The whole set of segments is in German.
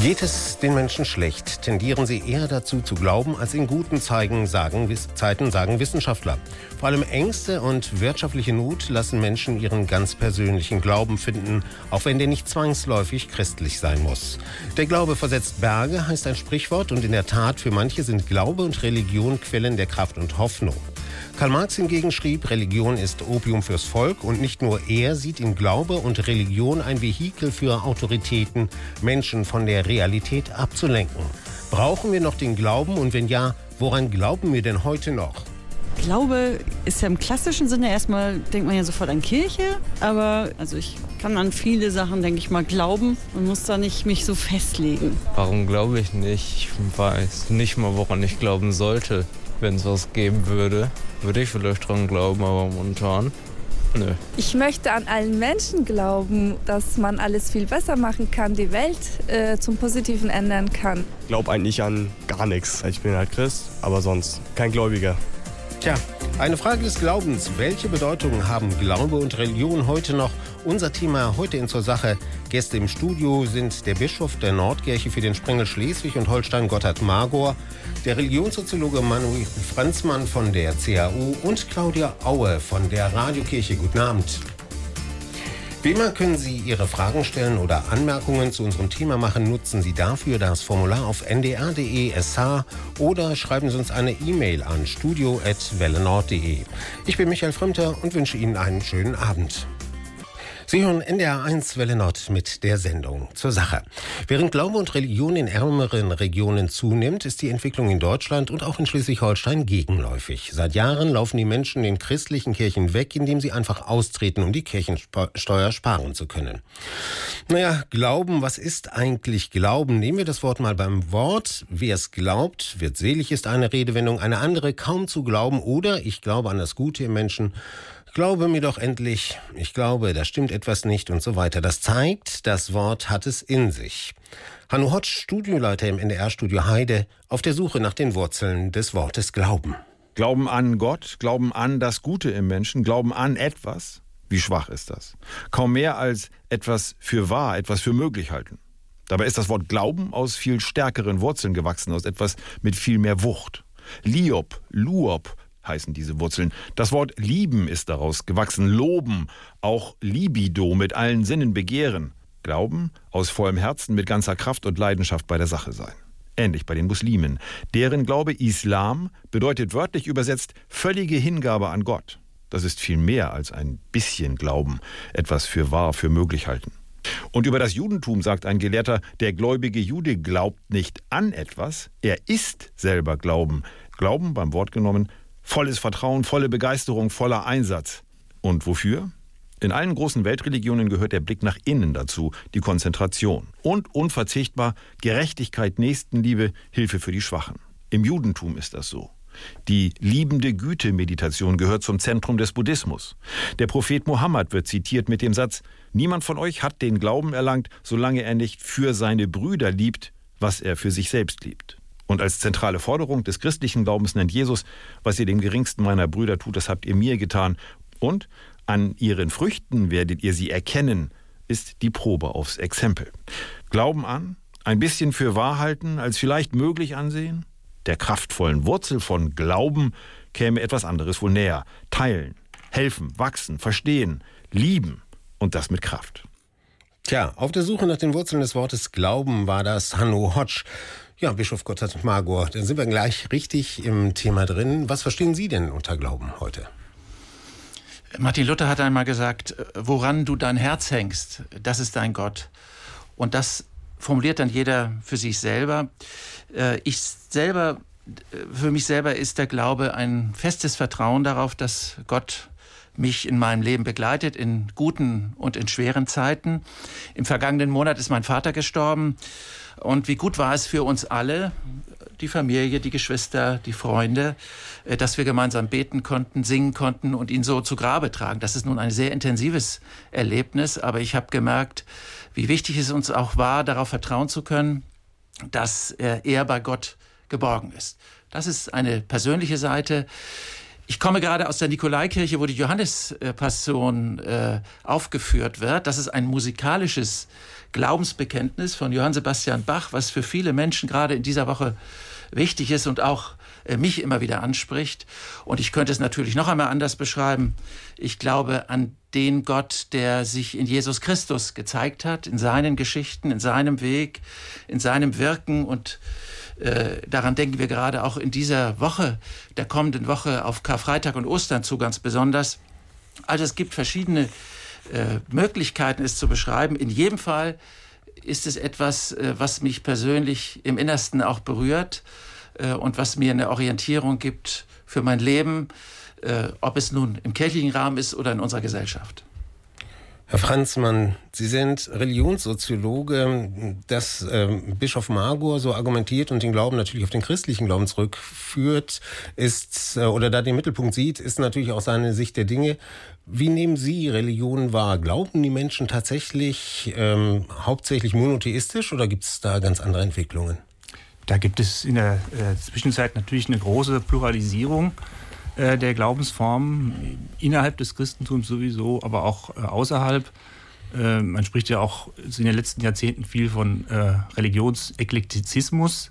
Geht es den Menschen schlecht, tendieren sie eher dazu zu glauben, als in guten Zeiten, sagen Wissenschaftler. Vor allem Ängste und wirtschaftliche Not lassen Menschen ihren ganz persönlichen Glauben finden, auch wenn der nicht zwangsläufig christlich sein muss. Der Glaube versetzt Berge, heißt ein Sprichwort, und in der Tat, für manche sind Glaube und Religion Quellen der Kraft und Hoffnung. Karl Marx hingegen schrieb, Religion ist Opium fürs Volk, und nicht nur er sieht in Glaube und Religion ein Vehikel für Autoritäten, Menschen von der Realität abzulenken. Brauchen wir noch den Glauben, und wenn ja, woran glauben wir denn heute noch? Glaube ist ja im klassischen Sinne, erstmal denkt man ja sofort an Kirche, aber ich kann an viele Sachen, denke ich mal, glauben und muss da nicht mich so festlegen. Warum glaube ich nicht? Ich weiß nicht mal, woran ich glauben sollte. Wenn es was geben würde, würde ich vielleicht dran glauben, aber momentan, nö. Ich möchte an allen Menschen glauben, dass man alles viel besser machen kann, die Welt zum Positiven ändern kann. Ich glaube eigentlich an gar nichts. Ich bin halt Christ, aber sonst kein Gläubiger. Tja, eine Frage des Glaubens. Welche Bedeutung haben Glaube und Religion heute noch? Unser Thema heute in Zur Sache. Gäste im Studio sind der Bischof der Nordkirche für den Sprengel Schleswig und Holstein, Gotthard Magor, der Religionssoziologe Manuel Franzmann von der CAU und Claudia Aue von der Radiokirche. Guten Abend. Wie immer können Sie Ihre Fragen stellen oder Anmerkungen zu unserem Thema machen. Nutzen Sie dafür das Formular auf ndr.de/sh oder schreiben Sie uns eine E-Mail an studio@wellenord.de. Ich bin Michael Frömmter und wünsche Ihnen einen schönen Abend. Sie hören NDR 1 Welle Nord mit der Sendung Zur Sache. Während Glaube und Religion in ärmeren Regionen zunimmt, ist die Entwicklung in Deutschland und auch in Schleswig-Holstein gegenläufig. Seit Jahren laufen die Menschen den christlichen Kirchen weg, indem sie einfach austreten, um die Kirchensteuer sparen zu können. Glauben, was ist eigentlich Glauben? Nehmen wir das Wort mal beim Wort. Wer es glaubt, wird selig, ist eine Redewendung. Eine andere, kaum zu glauben, oder ich glaube an das Gute im Menschen. Glaube mir doch endlich, ich glaube, da stimmt etwas nicht und so weiter. Das zeigt, das Wort hat es in sich. Hanno Hotsch, Studioleiter im NDR-Studio Heide, auf der Suche nach den Wurzeln des Wortes Glauben. Glauben an Gott, Glauben an das Gute im Menschen, Glauben an etwas. Wie schwach ist das? Kaum mehr als etwas für wahr, etwas für möglich halten. Dabei ist das Wort Glauben aus viel stärkeren Wurzeln gewachsen, aus etwas mit viel mehr Wucht. Liob, Luob heißen diese Wurzeln. Das Wort lieben ist daraus gewachsen, loben, auch Libido, mit allen Sinnen begehren. Glauben, aus vollem Herzen, mit ganzer Kraft und Leidenschaft bei der Sache sein. Ähnlich bei den Muslimen. Deren Glaube Islam bedeutet wörtlich übersetzt völlige Hingabe an Gott. Das ist viel mehr als ein bisschen Glauben, etwas für wahr, für möglich halten. Und über das Judentum sagt ein Gelehrter, der gläubige Jude glaubt nicht an etwas, er ist selber Glauben. Glauben, beim Wort genommen, volles Vertrauen, volle Begeisterung, voller Einsatz. Und wofür? In allen großen Weltreligionen gehört der Blick nach innen dazu, die Konzentration. Und unverzichtbar Gerechtigkeit, Nächstenliebe, Hilfe für die Schwachen. Im Judentum ist das so. Die liebende Güte-Meditation gehört zum Zentrum des Buddhismus. Der Prophet Mohammed wird zitiert mit dem Satz: Niemand von euch hat den Glauben erlangt, solange er nicht für seine Brüder liebt, was er für sich selbst liebt. Und als zentrale Forderung des christlichen Glaubens nennt Jesus: Was ihr dem geringsten meiner Brüder tut, das habt ihr mir getan. Und an ihren Früchten werdet ihr sie erkennen, ist die Probe aufs Exempel. Glauben an, ein bisschen für wahr halten, als vielleicht möglich ansehen. Der kraftvollen Wurzel von Glauben käme etwas anderes wohl näher. Teilen, helfen, wachsen, verstehen, lieben, und das mit Kraft. Tja, auf der Suche nach den Wurzeln des Wortes Glauben war das Hanno Hotsch. Ja, Bischof Gotthard Magor, dann sind wir gleich richtig im Thema drin. Was verstehen Sie denn unter Glauben heute? Martin Luther hat einmal gesagt, woran du dein Herz hängst, das ist dein Gott. Und das formuliert dann jeder für sich selber. Für mich selber ist der Glaube ein festes Vertrauen darauf, dass Gott mich in meinem Leben begleitet, in guten und in schweren Zeiten. Im vergangenen Monat ist mein Vater gestorben. Und wie gut war es für uns alle, die Familie, die Geschwister, die Freunde, dass wir gemeinsam beten konnten, singen konnten und ihn so zu Grabe tragen. Das ist nun ein sehr intensives Erlebnis, aber ich habe gemerkt, wie wichtig es uns auch war, darauf vertrauen zu können, dass er bei Gott geborgen ist. Das ist eine persönliche Seite. Ich komme gerade aus der Nikolaikirche, wo die Johannespassion aufgeführt wird. Das ist ein musikalisches Glaubensbekenntnis von Johann Sebastian Bach, was für viele Menschen gerade in dieser Woche wichtig ist und auch mich immer wieder anspricht. Und ich könnte es natürlich noch einmal anders beschreiben. Ich glaube an den Gott, der sich in Jesus Christus gezeigt hat, in seinen Geschichten, in seinem Weg, in seinem Wirken. Und daran denken wir gerade auch in dieser Woche, der kommenden Woche auf Karfreitag und Ostern zu ganz besonders. Also es gibt verschiedene Möglichkeiten, es zu beschreiben. In jedem Fall ist es etwas, was mich persönlich im Innersten auch berührt und was mir eine Orientierung gibt für mein Leben, ob es nun im kirchlichen Rahmen ist oder in unserer Gesellschaft. Herr Franzmann, Sie sind Religionssoziologe. Dass Bischof Magor so argumentiert und den Glauben natürlich auf den christlichen Glauben zurückführt, ist oder da den Mittelpunkt sieht, ist natürlich auch seine Sicht der Dinge. Wie nehmen Sie Religion wahr? Glauben die Menschen tatsächlich hauptsächlich monotheistisch oder gibt es da ganz andere Entwicklungen? Da gibt es in der Zwischenzeit natürlich eine große Pluralisierung der Glaubensformen innerhalb des Christentums sowieso, aber auch außerhalb. Man spricht ja auch in den letzten Jahrzehnten viel von Religionseklektizismus,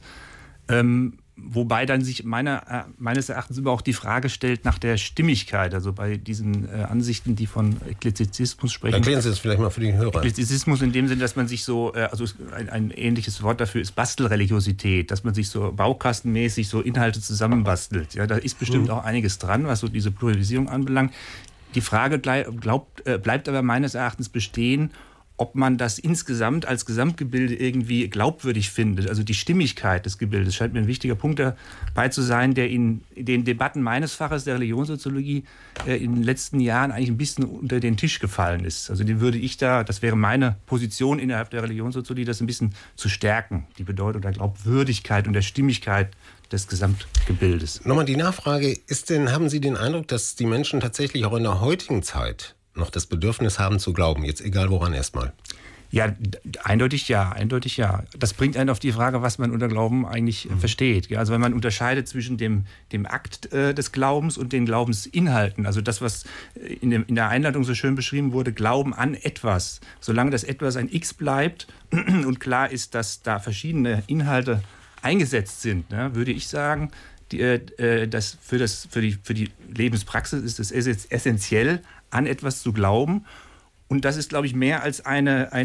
wobei dann sich meines Erachtens immer auch die Frage stellt nach der Stimmigkeit, also bei diesen Ansichten, die von Eklektizismus sprechen. Erklären Sie das vielleicht mal für die Hörer. Eklektizismus in dem Sinn, dass man sich so, also ein ähnliches Wort dafür ist Bastelreligiosität, dass man sich so baukastenmäßig so Inhalte zusammenbastelt. Ja, da ist bestimmt auch einiges dran, was so diese Pluralisierung anbelangt. Die Frage bleibt aber meines Erachtens bestehen, ob man das insgesamt als Gesamtgebilde irgendwie glaubwürdig findet. Also die Stimmigkeit des Gebildes scheint mir ein wichtiger Punkt dabei zu sein, der in den Debatten meines Faches der Religionssoziologie in den letzten Jahren eigentlich ein bisschen unter den Tisch gefallen ist. Also den würde ich das wäre meine Position innerhalb der Religionssoziologie, das ein bisschen zu stärken, die Bedeutung der Glaubwürdigkeit und der Stimmigkeit des Gesamtgebildes. Nochmal die Nachfrage, haben Sie den Eindruck, dass die Menschen tatsächlich auch in der heutigen Zeit noch das Bedürfnis haben zu glauben, jetzt egal woran erstmal? Ja, eindeutig ja. Das bringt einen auf die Frage, was man unter Glauben eigentlich versteht. Also wenn man unterscheidet zwischen dem Akt des Glaubens und den Glaubensinhalten, also das, was in der Einleitung so schön beschrieben wurde, Glauben an etwas. Solange das etwas ein X bleibt und klar ist, dass da verschiedene Inhalte eingesetzt sind, würde ich sagen, dass für die Lebenspraxis ist es essentiell, an etwas zu glauben. Und das ist, glaube ich, mehr als Sie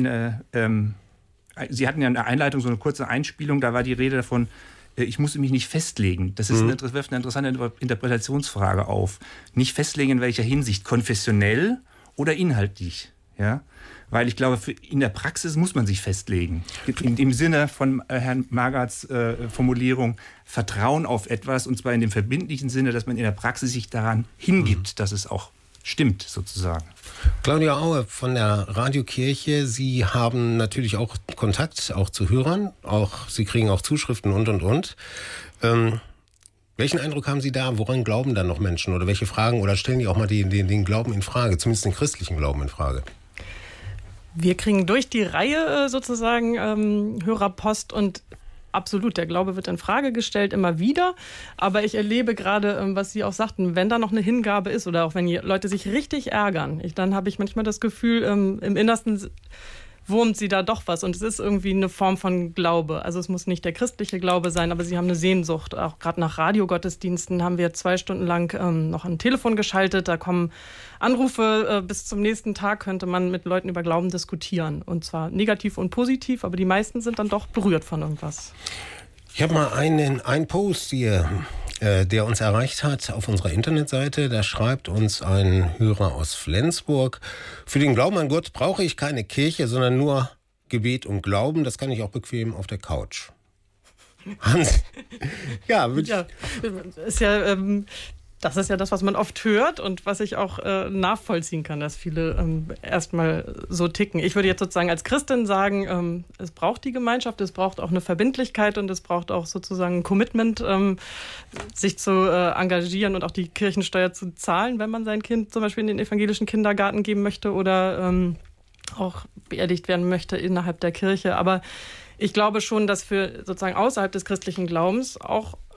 hatten ja in der Einleitung so eine kurze Einspielung, da war die Rede davon, ich muss mich nicht festlegen. Das wirft eine interessante Interpretationsfrage auf. Nicht festlegen in welcher Hinsicht, konfessionell oder inhaltlich. Ja? Weil ich glaube, in der Praxis muss man sich festlegen. Im Sinne von Herrn Magarts Formulierung, Vertrauen auf etwas, und zwar in dem verbindlichen Sinne, dass man in der Praxis sich daran hingibt, dass es auch stimmt, sozusagen. Claudia Aue von der Radiokirche, Sie haben natürlich auch Kontakt auch zu Hörern, Sie kriegen auch Zuschriften und. Welchen Eindruck haben Sie da? Woran glauben dann noch Menschen? Oder welche Fragen? Oder stellen die auch mal den Glauben in Frage, zumindest den christlichen Glauben in Frage? Wir kriegen durch die Reihe sozusagen Hörerpost und absolut, der Glaube wird in Frage gestellt, immer wieder. Aber ich erlebe gerade, was Sie auch sagten, wenn da noch eine Hingabe ist oder auch wenn Leute sich richtig ärgern, dann habe ich manchmal das Gefühl, im Innersten wurmt sie da doch was. Und es ist irgendwie eine Form von Glaube. Also es muss nicht der christliche Glaube sein, aber sie haben eine Sehnsucht. Auch gerade nach Radiogottesdiensten haben wir 2 Stunden lang noch ein Telefon geschaltet. Da kommen Anrufe. Bis zum nächsten Tag könnte man mit Leuten über Glauben diskutieren. Und zwar negativ und positiv, aber die meisten sind dann doch berührt von irgendwas. Ich habe mal einen Post hier, der uns erreicht hat auf unserer Internetseite. Da schreibt uns ein Hörer aus Flensburg: Für den Glauben an Gott brauche ich keine Kirche, sondern nur Gebet und Glauben. Das kann ich auch bequem auf der Couch. Hans? Ja, ist ja... Das ist ja das, was man oft hört und was ich auch nachvollziehen kann, dass viele erstmal so ticken. Ich würde jetzt sozusagen als Christin sagen, es braucht die Gemeinschaft, es braucht auch eine Verbindlichkeit und es braucht auch sozusagen ein Commitment, sich zu engagieren und auch die Kirchensteuer zu zahlen, wenn man sein Kind zum Beispiel in den evangelischen Kindergarten geben möchte oder auch beerdigt werden möchte innerhalb der Kirche. Aber ich glaube schon, dass für sozusagen außerhalb des christlichen Glaubens auch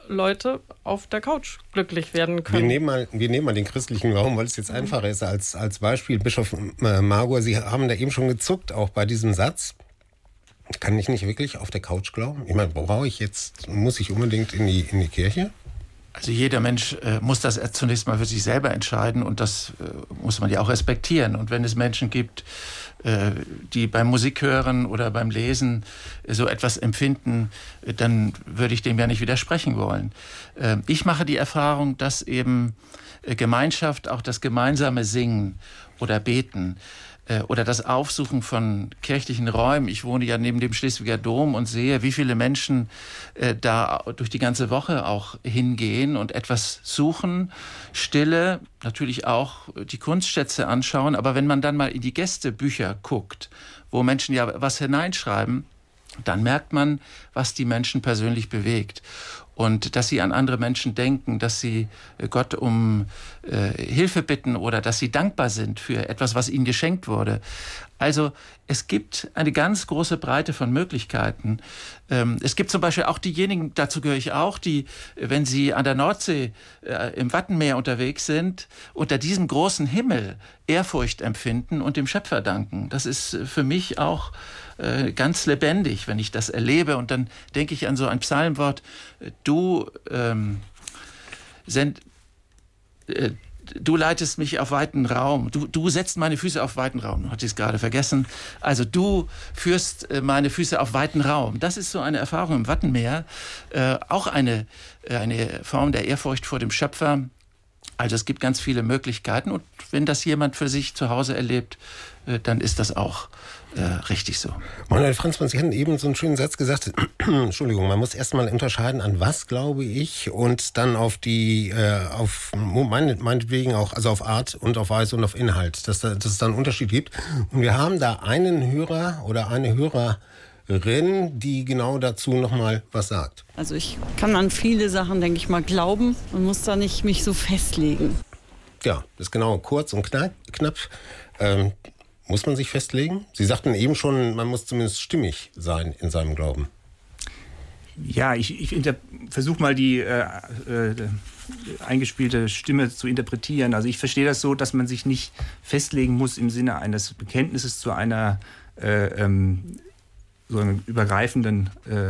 Leute auf der Couch glücklich werden können. Wir nehmen mal den christlichen Glauben, weil es jetzt einfacher ist als Beispiel. Bischof Margur, Sie haben da eben schon gezuckt, auch bei diesem Satz. Kann ich nicht wirklich auf der Couch glauben? Ich meine, muss ich unbedingt in die Kirche? Also jeder Mensch muss das zunächst mal für sich selber entscheiden und das muss man ja auch respektieren. Und wenn es Menschen gibt, die beim Musik hören oder beim Lesen so etwas empfinden, dann würde ich dem ja nicht widersprechen wollen. Ich mache die Erfahrung, dass eben Gemeinschaft, auch das gemeinsame Singen oder Beten oder das Aufsuchen von kirchlichen Räumen. Ich wohne ja neben dem Schleswiger Dom und sehe, wie viele Menschen da durch die ganze Woche auch hingehen und etwas suchen, Stille, natürlich auch die Kunstschätze anschauen. Aber wenn man dann mal in die Gästebücher guckt, wo Menschen ja was hineinschreiben, dann merkt man, was die Menschen persönlich bewegt. Und dass sie an andere Menschen denken, dass sie Gott um Hilfe bitten oder dass sie dankbar sind für etwas, was ihnen geschenkt wurde. Also es gibt eine ganz große Breite von Möglichkeiten. Es gibt zum Beispiel auch diejenigen, dazu gehöre ich auch, die, wenn sie an der Nordsee im Wattenmeer unterwegs sind, unter diesem großen Himmel Ehrfurcht empfinden und dem Schöpfer danken. Das ist für mich auch ganz lebendig, wenn ich das erlebe. Und dann denke ich an so ein Psalmwort, du leitest mich auf weiten Raum, du setzt meine Füße auf weiten Raum, hatte ich es gerade vergessen. Also du führst meine Füße auf weiten Raum. Das ist so eine Erfahrung im Wattenmeer, auch eine Form der Ehrfurcht vor dem Schöpfer. Also es gibt ganz viele Möglichkeiten und wenn das jemand für sich zu Hause erlebt, dann ist das auch richtig so. Manuel Franzmann, Sie hatten eben so einen schönen Satz gesagt, Entschuldigung, man muss erstmal unterscheiden, an was glaube ich und dann auf meinetwegen auch, also auf Art und auf Weise und auf Inhalt, dass es da einen Unterschied gibt. Und wir haben da einen Hörer oder eine Hörerin, die genau dazu nochmal was sagt. Also ich kann an viele Sachen, denke ich mal, glauben und muss da nicht mich so festlegen. Ja, das ist genau kurz und knapp. Muss man sich festlegen? Sie sagten eben schon, man muss zumindest stimmig sein in seinem Glauben. Ja, ich versuche mal die eingespielte Stimme zu interpretieren. Also ich verstehe das so, dass man sich nicht festlegen muss im Sinne eines Bekenntnisses zu einer so einem übergreifenden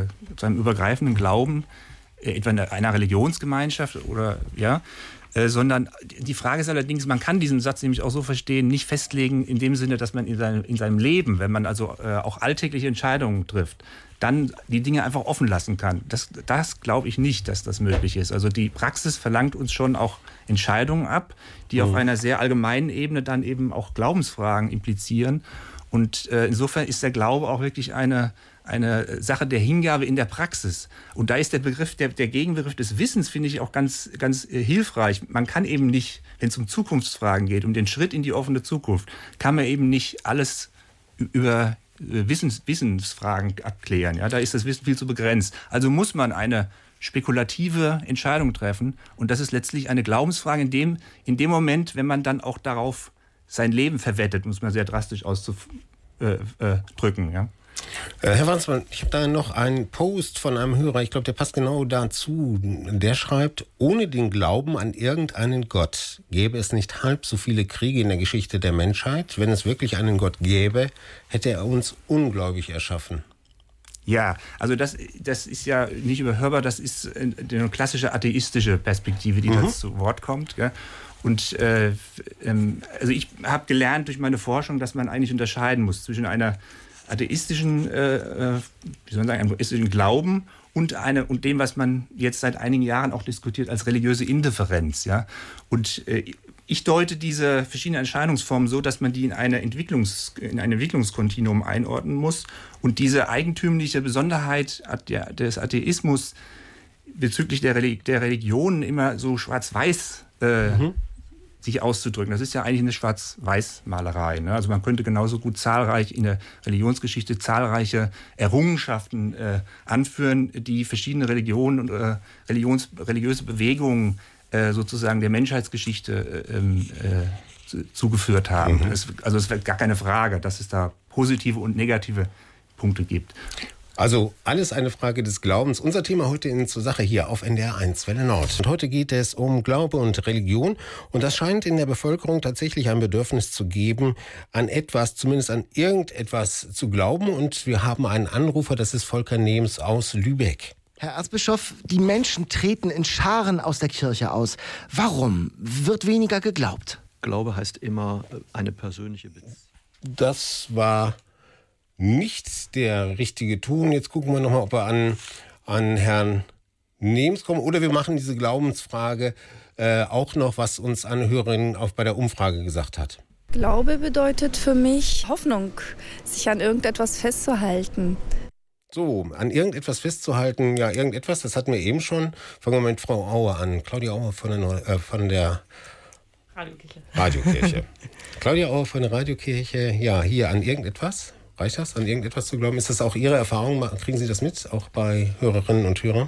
Glauben, etwa einer Religionsgemeinschaft oder ja. Sondern die Frage ist allerdings, man kann diesen Satz nämlich auch so verstehen, nicht festlegen in dem Sinne, dass man in seinem Leben, wenn man also auch alltägliche Entscheidungen trifft, dann die Dinge einfach offen lassen kann. Das glaube ich nicht, dass das möglich ist. Also die Praxis verlangt uns schon auch Entscheidungen ab, die auf einer sehr allgemeinen Ebene dann eben auch Glaubensfragen implizieren. Und insofern ist der Glaube auch wirklich eine Sache der Hingabe in der Praxis. Und da ist der Begriff, der Gegenbegriff des Wissens, finde ich auch ganz, ganz hilfreich. Man kann eben nicht, wenn es um Zukunftsfragen geht, um den Schritt in die offene Zukunft, kann man eben nicht alles über Wissensfragen abklären. Ja, da ist das Wissen viel zu begrenzt. Also muss man eine spekulative Entscheidung treffen. Und das ist letztlich eine Glaubensfrage in dem Moment, wenn man dann auch darauf sein Leben verwettet, muss man sehr drastisch auszudrücken. Ja. Herr Franzmann, ich habe da noch einen Post von einem Hörer, ich glaube, der passt genau dazu. Der schreibt, ohne den Glauben an irgendeinen Gott gäbe es nicht halb so viele Kriege in der Geschichte der Menschheit. Wenn es wirklich einen Gott gäbe, hätte er uns ungläubig erschaffen. Ja, also das ist ja nicht überhörbar, das ist eine klassische atheistische Perspektive, die da zu Wort kommt. Gell? Und also ich habe gelernt durch meine Forschung, dass man eigentlich unterscheiden muss zwischen einer atheistischen, einem atheistischen Glauben und dem, was man jetzt seit einigen Jahren auch diskutiert als religiöse Indifferenz. Ja? Und ich deute diese verschiedenen Erscheinungsformen so, dass man die in ein Entwicklungskontinuum einordnen muss und diese eigentümliche Besonderheit des Atheismus bezüglich der Religionen immer so schwarz-weiß sich auszudrücken. Das ist ja eigentlich eine Schwarz-Weiß-Malerei. Ne? Also man könnte genauso gut in der Religionsgeschichte zahlreiche Errungenschaften anführen, die verschiedene Religionen und religiöse Bewegungen sozusagen der Menschheitsgeschichte zugeführt haben. Es ist gar keine Frage, dass es da positive und negative Punkte gibt. Also alles eine Frage des Glaubens. Unser Thema heute in zur Sache hier auf NDR 1 Welle Nord. Und heute geht es um Glaube und Religion. Und das scheint in der Bevölkerung tatsächlich ein Bedürfnis zu geben, an etwas, zumindest an irgendetwas zu glauben. Und wir haben einen Anrufer, das ist Volker Nehms aus Lübeck. Herr Erzbischof, die Menschen treten in Scharen aus der Kirche aus. Warum wird weniger geglaubt? Glaube heißt immer eine persönliche Beziehung. Das war nicht der richtige Ton. Jetzt gucken wir nochmal, ob wir an Herrn Nehms kommen. Oder wir machen diese Glaubensfrage auch noch, was uns eine Hörerin auch bei der Umfrage gesagt hat. Glaube bedeutet für mich Hoffnung, sich an irgendetwas festzuhalten. So, an irgendetwas festzuhalten, ja, irgendetwas, das hatten wir eben schon. Fangen wir mit Frau Auer an. Claudia Auer von der Radiokirche. Claudia Auer von der Radiokirche, ja, hier an irgendetwas. Reicht das, an irgendetwas zu glauben? Ist das auch Ihre Erfahrung? Kriegen Sie das mit, auch bei Hörerinnen und Hörern?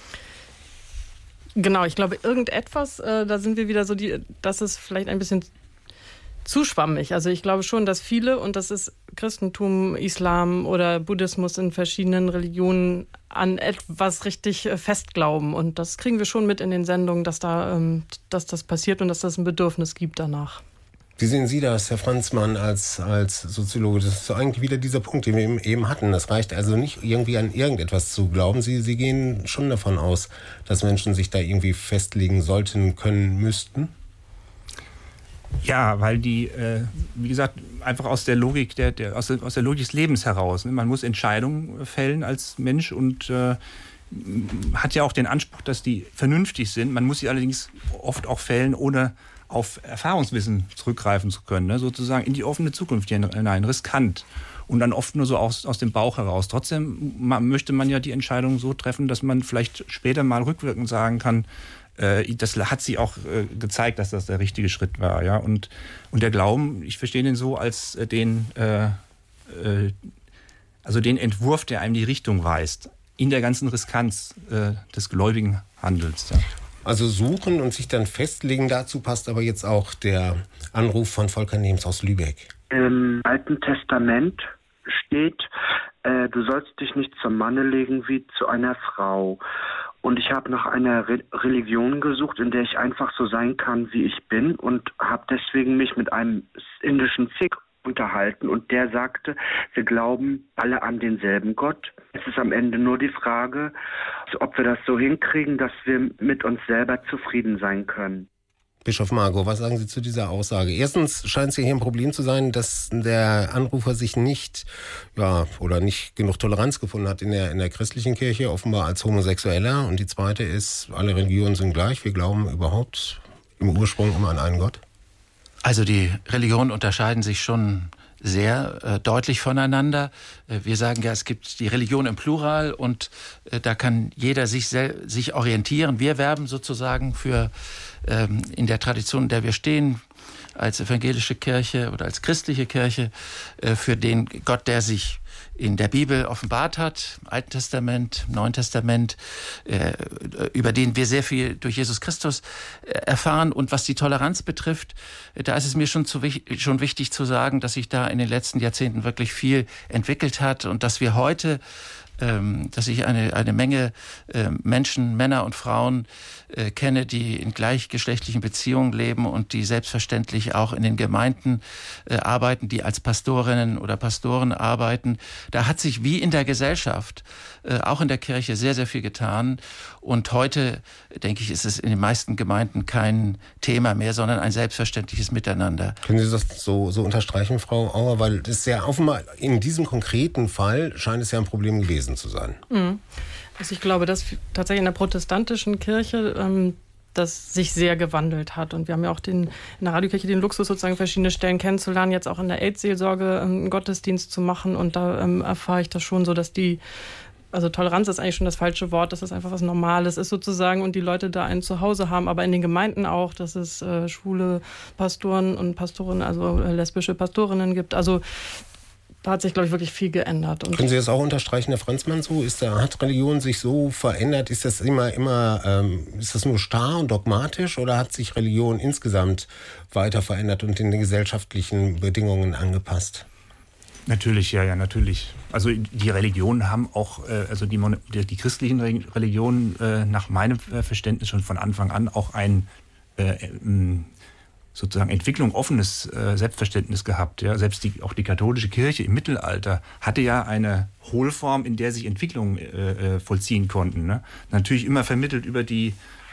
Genau, ich glaube, irgendetwas, da sind wir wieder so, das ist vielleicht ein bisschen zu schwammig. Also ich glaube schon, dass viele, und das ist Christentum, Islam oder Buddhismus in verschiedenen Religionen, an etwas richtig festglauben. Und das kriegen wir schon mit in den Sendungen, dass das passiert und dass das ein Bedürfnis gibt danach. Wie sehen Sie das, Herr Franzmann, als Soziologe? Das ist so eigentlich wieder dieser Punkt, den wir eben hatten. Das reicht also nicht, irgendwie an irgendetwas zu glauben. Sie gehen schon davon aus, dass Menschen sich da irgendwie festlegen sollten, können, müssten? Ja, weil die, wie gesagt, einfach aus der Logik aus der Logik des Lebens heraus. Ne? Man muss Entscheidungen fällen als Mensch und hat ja auch den Anspruch, dass die vernünftig sind. Man muss sie allerdings oft auch fällen, ohne auf Erfahrungswissen zurückgreifen zu können, ne? Sozusagen in die offene Zukunft hinein, riskant und dann oft nur so aus dem Bauch heraus. Trotzdem möchte man ja die Entscheidung so treffen, dass man vielleicht später mal rückwirkend sagen kann, das hat sie auch gezeigt, dass das der richtige Schritt war. Ja? Und der Glauben, ich verstehe den so als den Entwurf, der einem die Richtung weist, in der ganzen Riskanz des gläubigen Handels. Ja. Also suchen und sich dann festlegen, dazu passt aber jetzt auch der Anruf von Volker Nehms aus Lübeck. Im Alten Testament steht, du sollst dich nicht zum Manne legen wie zu einer Frau. Und ich habe nach einer Religion gesucht, in der ich einfach so sein kann, wie ich bin, und habe deswegen mich mit einem indischen Sikh unterhalten, und der sagte, wir glauben alle an denselben Gott. Es ist am Ende nur die Frage, ob wir das so hinkriegen, dass wir mit uns selber zufrieden sein können. Bischof Margot, was sagen Sie zu dieser Aussage? Erstens scheint es ja hier ein Problem zu sein, dass der Anrufer sich nicht genug Toleranz gefunden hat in der christlichen Kirche, offenbar als Homosexueller. Und die zweite ist, alle Religionen sind gleich. Wir glauben überhaupt im Ursprung immer an einen Gott. Also die Religionen unterscheiden sich schon sehr deutlich voneinander. Wir sagen ja, es gibt die Religion im Plural und da kann jeder sich orientieren. Wir werben sozusagen für in der Tradition, in der wir stehen, als evangelische Kirche oder als christliche Kirche, für den Gott, der sich in der Bibel offenbart hat, im Alten Testament, im Neuen Testament, über den wir sehr viel durch Jesus Christus erfahren. Und was die Toleranz betrifft, da ist es mir schon wichtig zu sagen, dass sich da in den letzten Jahrzehnten wirklich viel entwickelt hat und dass wir heute dass ich eine Menge Menschen, Männer und Frauen kenne, die in gleichgeschlechtlichen Beziehungen leben und die selbstverständlich auch in den Gemeinden arbeiten, die als Pastorinnen oder Pastoren arbeiten. Da hat sich wie in der Gesellschaft, auch in der Kirche, sehr, sehr viel getan. Und heute, denke ich, ist es in den meisten Gemeinden kein Thema mehr, sondern ein selbstverständliches Miteinander. Können Sie das so unterstreichen, Frau Auer? Weil das ja offenbar in diesem konkreten Fall scheint es ja ein Problem gewesen zu sein. Also ich glaube, dass tatsächlich in der protestantischen Kirche das sich sehr gewandelt hat. Und wir haben ja auch in der Radiokirche den Luxus, sozusagen verschiedene Stellen kennenzulernen, jetzt auch in der AIDS-Seelsorge einen Gottesdienst zu machen. Und da erfahre ich das schon so, dass also Toleranz ist eigentlich schon das falsche Wort, dass das einfach was Normales ist sozusagen und die Leute da ein Zuhause haben, aber in den Gemeinden auch, dass es schwule Pastoren und Pastorinnen, also lesbische Pastorinnen gibt. Also da hat sich, glaube ich, wirklich viel geändert. Und können Sie das auch unterstreichen, Herr Franzmann, so? Hat Religion sich so verändert? Ist das ist das nur starr und dogmatisch oder hat sich Religion insgesamt weiter verändert und den gesellschaftlichen Bedingungen angepasst? Natürlich, ja, natürlich. Also die Religionen haben auch, also die christlichen Religionen nach meinem Verständnis schon von Anfang an auch ein sozusagen Entwicklung offenes Selbstverständnis gehabt. Ja? Selbst auch die katholische Kirche im Mittelalter hatte ja eine Hohlform, in der sich Entwicklungen vollziehen konnten. Ne? Natürlich immer vermittelt über die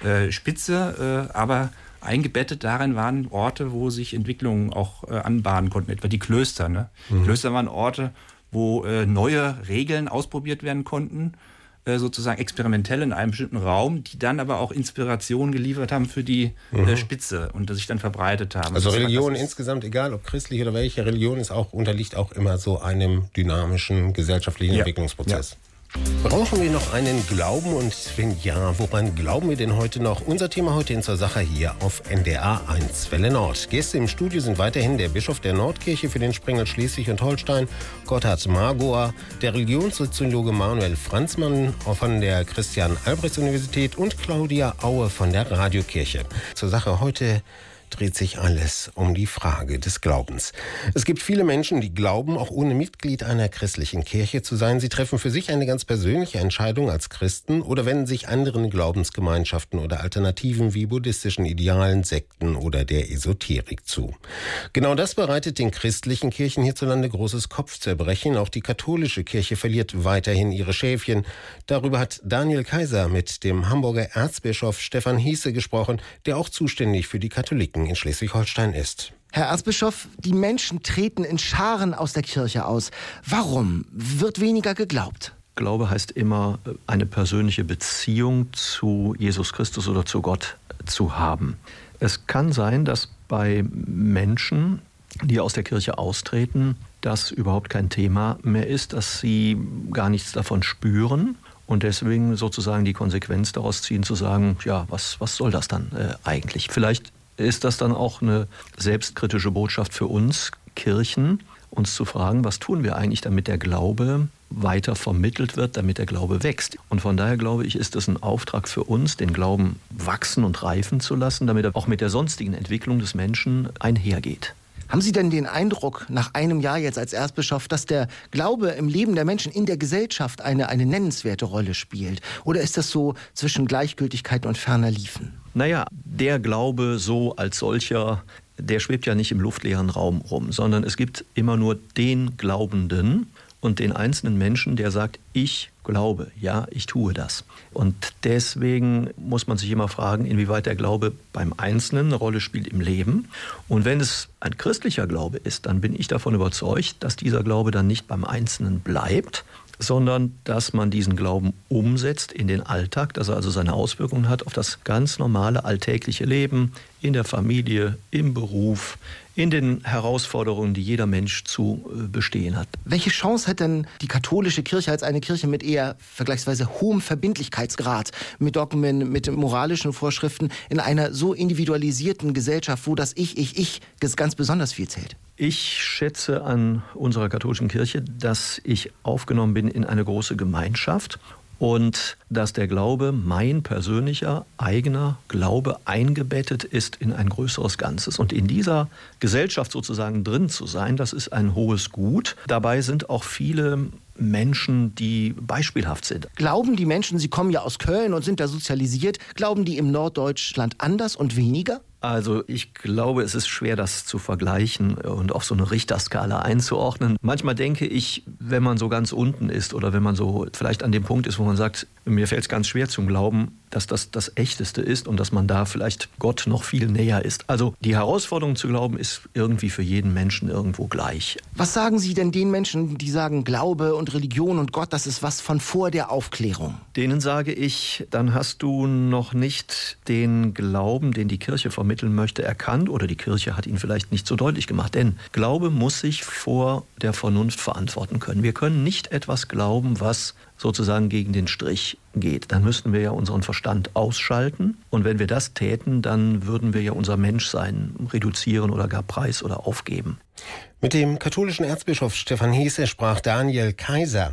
Spitze, aber eingebettet darin waren Orte, wo sich Entwicklungen auch anbahnen konnten, etwa die Klöster. Ne? Klöster waren Orte, wo neue Regeln ausprobiert werden konnten, sozusagen experimentell in einem bestimmten Raum, die dann aber auch Inspiration geliefert haben für die Spitze und sich dann verbreitet haben. Also Religion insgesamt, egal ob christlich oder welche Religion, unterliegt auch immer so einem dynamischen gesellschaftlichen Entwicklungsprozess. Ja. Brauchen wir noch einen Glauben und wenn ja, woran glauben wir denn heute noch? Unser Thema heute in zur Sache hier auf NDR 1 Welle Nord. Gäste im Studio sind weiterhin der Bischof der Nordkirche für den Sprengel Schleswig und Holstein, Gotthard Margoa, der Religionssoziologe Manuel Franzmann von der Christian-Albrechts-Universität und Claudia Aue von der Radiokirche. Zur Sache heute dreht sich alles um die Frage des Glaubens. Es gibt viele Menschen, die glauben, auch ohne Mitglied einer christlichen Kirche zu sein. Sie treffen für sich eine ganz persönliche Entscheidung als Christen oder wenden sich anderen Glaubensgemeinschaften oder Alternativen wie buddhistischen Idealen, Sekten oder der Esoterik zu. Genau das bereitet den christlichen Kirchen hierzulande großes Kopfzerbrechen. Auch die katholische Kirche verliert weiterhin ihre Schäfchen. Darüber hat Daniel Kaiser mit dem Hamburger Erzbischof Stefan Hiesse gesprochen, der auch zuständig für die Katholiken in Schleswig-Holstein ist. Herr Erzbischof, die Menschen treten in Scharen aus der Kirche aus. Warum wird weniger geglaubt? Glaube heißt immer, eine persönliche Beziehung zu Jesus Christus oder zu Gott zu haben. Es kann sein, dass bei Menschen, die aus der Kirche austreten, das überhaupt kein Thema mehr ist, dass sie gar nichts davon spüren und deswegen sozusagen die Konsequenz daraus ziehen, zu sagen, ja, was soll das dann eigentlich? Vielleicht ist das dann auch eine selbstkritische Botschaft für uns Kirchen, uns zu fragen, was tun wir eigentlich, damit der Glaube weiter vermittelt wird, damit der Glaube wächst. Und von daher glaube ich, ist es ein Auftrag für uns, den Glauben wachsen und reifen zu lassen, damit er auch mit der sonstigen Entwicklung des Menschen einhergeht. Haben Sie denn den Eindruck, nach einem Jahr jetzt als Erzbischof, dass der Glaube im Leben der Menschen in der Gesellschaft eine nennenswerte Rolle spielt? Oder ist das so zwischen Gleichgültigkeit und ferner Liefen? Naja, der Glaube so als solcher, der schwebt ja nicht im luftleeren Raum rum, sondern es gibt immer nur den Glaubenden und den einzelnen Menschen, der sagt, ich glaube, ja, ich tue das. Und deswegen muss man sich immer fragen, inwieweit der Glaube beim Einzelnen eine Rolle spielt im Leben. Und wenn es ein christlicher Glaube ist, dann bin ich davon überzeugt, dass dieser Glaube dann nicht beim Einzelnen bleibt, sondern dass man diesen Glauben umsetzt in den Alltag, dass er also seine Auswirkungen hat auf das ganz normale alltägliche Leben, in der Familie, im Beruf, in den Herausforderungen, die jeder Mensch zu bestehen hat. Welche Chance hat denn die katholische Kirche als eine Kirche mit eher vergleichsweise hohem Verbindlichkeitsgrad, mit Dogmen, mit moralischen Vorschriften, in einer so individualisierten Gesellschaft, wo das Ich ganz besonders viel zählt? Ich schätze an unserer katholischen Kirche, dass ich aufgenommen bin in eine große Gemeinschaft und dass der Glaube, mein persönlicher, eigener Glaube, eingebettet ist in ein größeres Ganzes. Und in dieser Gesellschaft sozusagen drin zu sein, das ist ein hohes Gut. Dabei sind auch viele Menschen, die beispielhaft sind. Glauben die Menschen, sie kommen ja aus Köln und sind da sozialisiert, glauben die im Norddeutschland anders und weniger? Also ich glaube, es ist schwer, das zu vergleichen und auf so eine Richterskala einzuordnen. Manchmal denke ich, wenn man so ganz unten ist oder wenn man so vielleicht an dem Punkt ist, wo man sagt, mir fällt es ganz schwer zum Glauben, dass das das Echteste ist und dass man da vielleicht Gott noch viel näher ist. Also die Herausforderung zu glauben ist irgendwie für jeden Menschen irgendwo gleich. Was sagen Sie denn den Menschen, die sagen, Glaube und Religion und Gott, das ist was von vor der Aufklärung? Denen sage ich, dann hast du noch nicht den Glauben, den die Kirche vermitteln möchte, erkannt oder die Kirche hat ihn vielleicht nicht so deutlich gemacht. Denn Glaube muss sich vor der Vernunft verantworten können. Wir können nicht etwas glauben, was sozusagen gegen den Strich geht. Dann müssten wir ja unseren Verstand ausschalten. Und wenn wir das täten, dann würden wir ja unser Menschsein reduzieren oder gar preis- oder aufgeben. Mit dem katholischen Erzbischof Stefan Hiesse sprach Daniel Kaiser.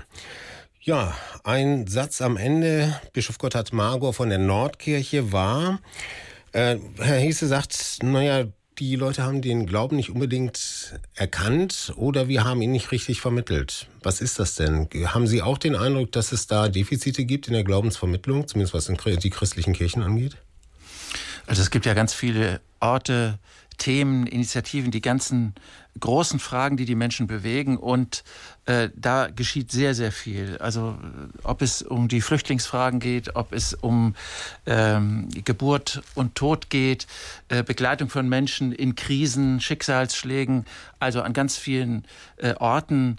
Ja, ein Satz am Ende. Bischof Gotthard Margoa von der Nordkirche war, Herr Hiesse sagt, naja, die Leute haben den Glauben nicht unbedingt erkannt oder wir haben ihn nicht richtig vermittelt. Was ist das denn? Haben Sie auch den Eindruck, dass es da Defizite gibt in der Glaubensvermittlung, zumindest was die christlichen Kirchen angeht? Also es gibt ja ganz viele Orte, Themen, Initiativen, die ganzen großen Fragen, die die Menschen bewegen, und da geschieht sehr, sehr viel. Also ob es um die Flüchtlingsfragen geht, ob es um Geburt und Tod geht, Begleitung von Menschen in Krisen, Schicksalsschlägen, also an ganz vielen Orten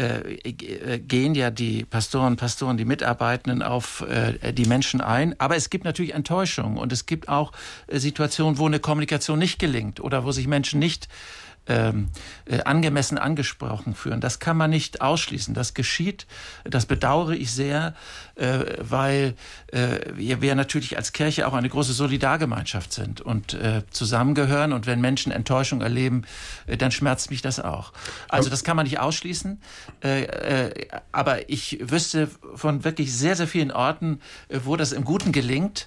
gehen ja die Pastoren, die Mitarbeitenden auf die Menschen ein. Aber es gibt natürlich Enttäuschung und es gibt auch Situationen, wo eine Kommunikation nicht gelingt oder wo sich Menschen nicht angemessen angesprochen fühlen. Das kann man nicht ausschließen. Das geschieht, das bedauere ich sehr, weil wir natürlich als Kirche auch eine große Solidargemeinschaft sind und zusammengehören. Und wenn Menschen Enttäuschung erleben, dann schmerzt mich das auch. Also das kann man nicht ausschließen. Aber ich wüsste von wirklich sehr, sehr vielen Orten, wo das im Guten gelingt.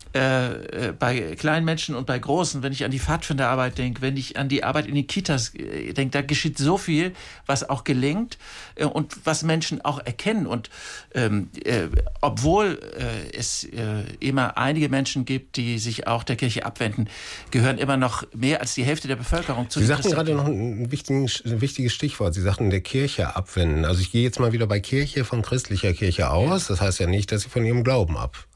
Bei kleinen Menschen und bei großen, wenn ich an die Pfadfinderarbeit denke, wenn ich an die Arbeit in den Kitas denke, da geschieht so viel, was auch gelingt und was Menschen auch erkennen. Und obwohl es immer einige Menschen gibt, die sich auch der Kirche abwenden, gehören immer noch mehr als die Hälfte der Bevölkerung zu Sie sagten gerade noch ein wichtiges Stichwort. Sie sagten, der Kirche abwenden. Also ich gehe jetzt mal wieder bei Kirche von christlicher Kirche aus. Das heißt ja nicht, dass sie von ihrem Glauben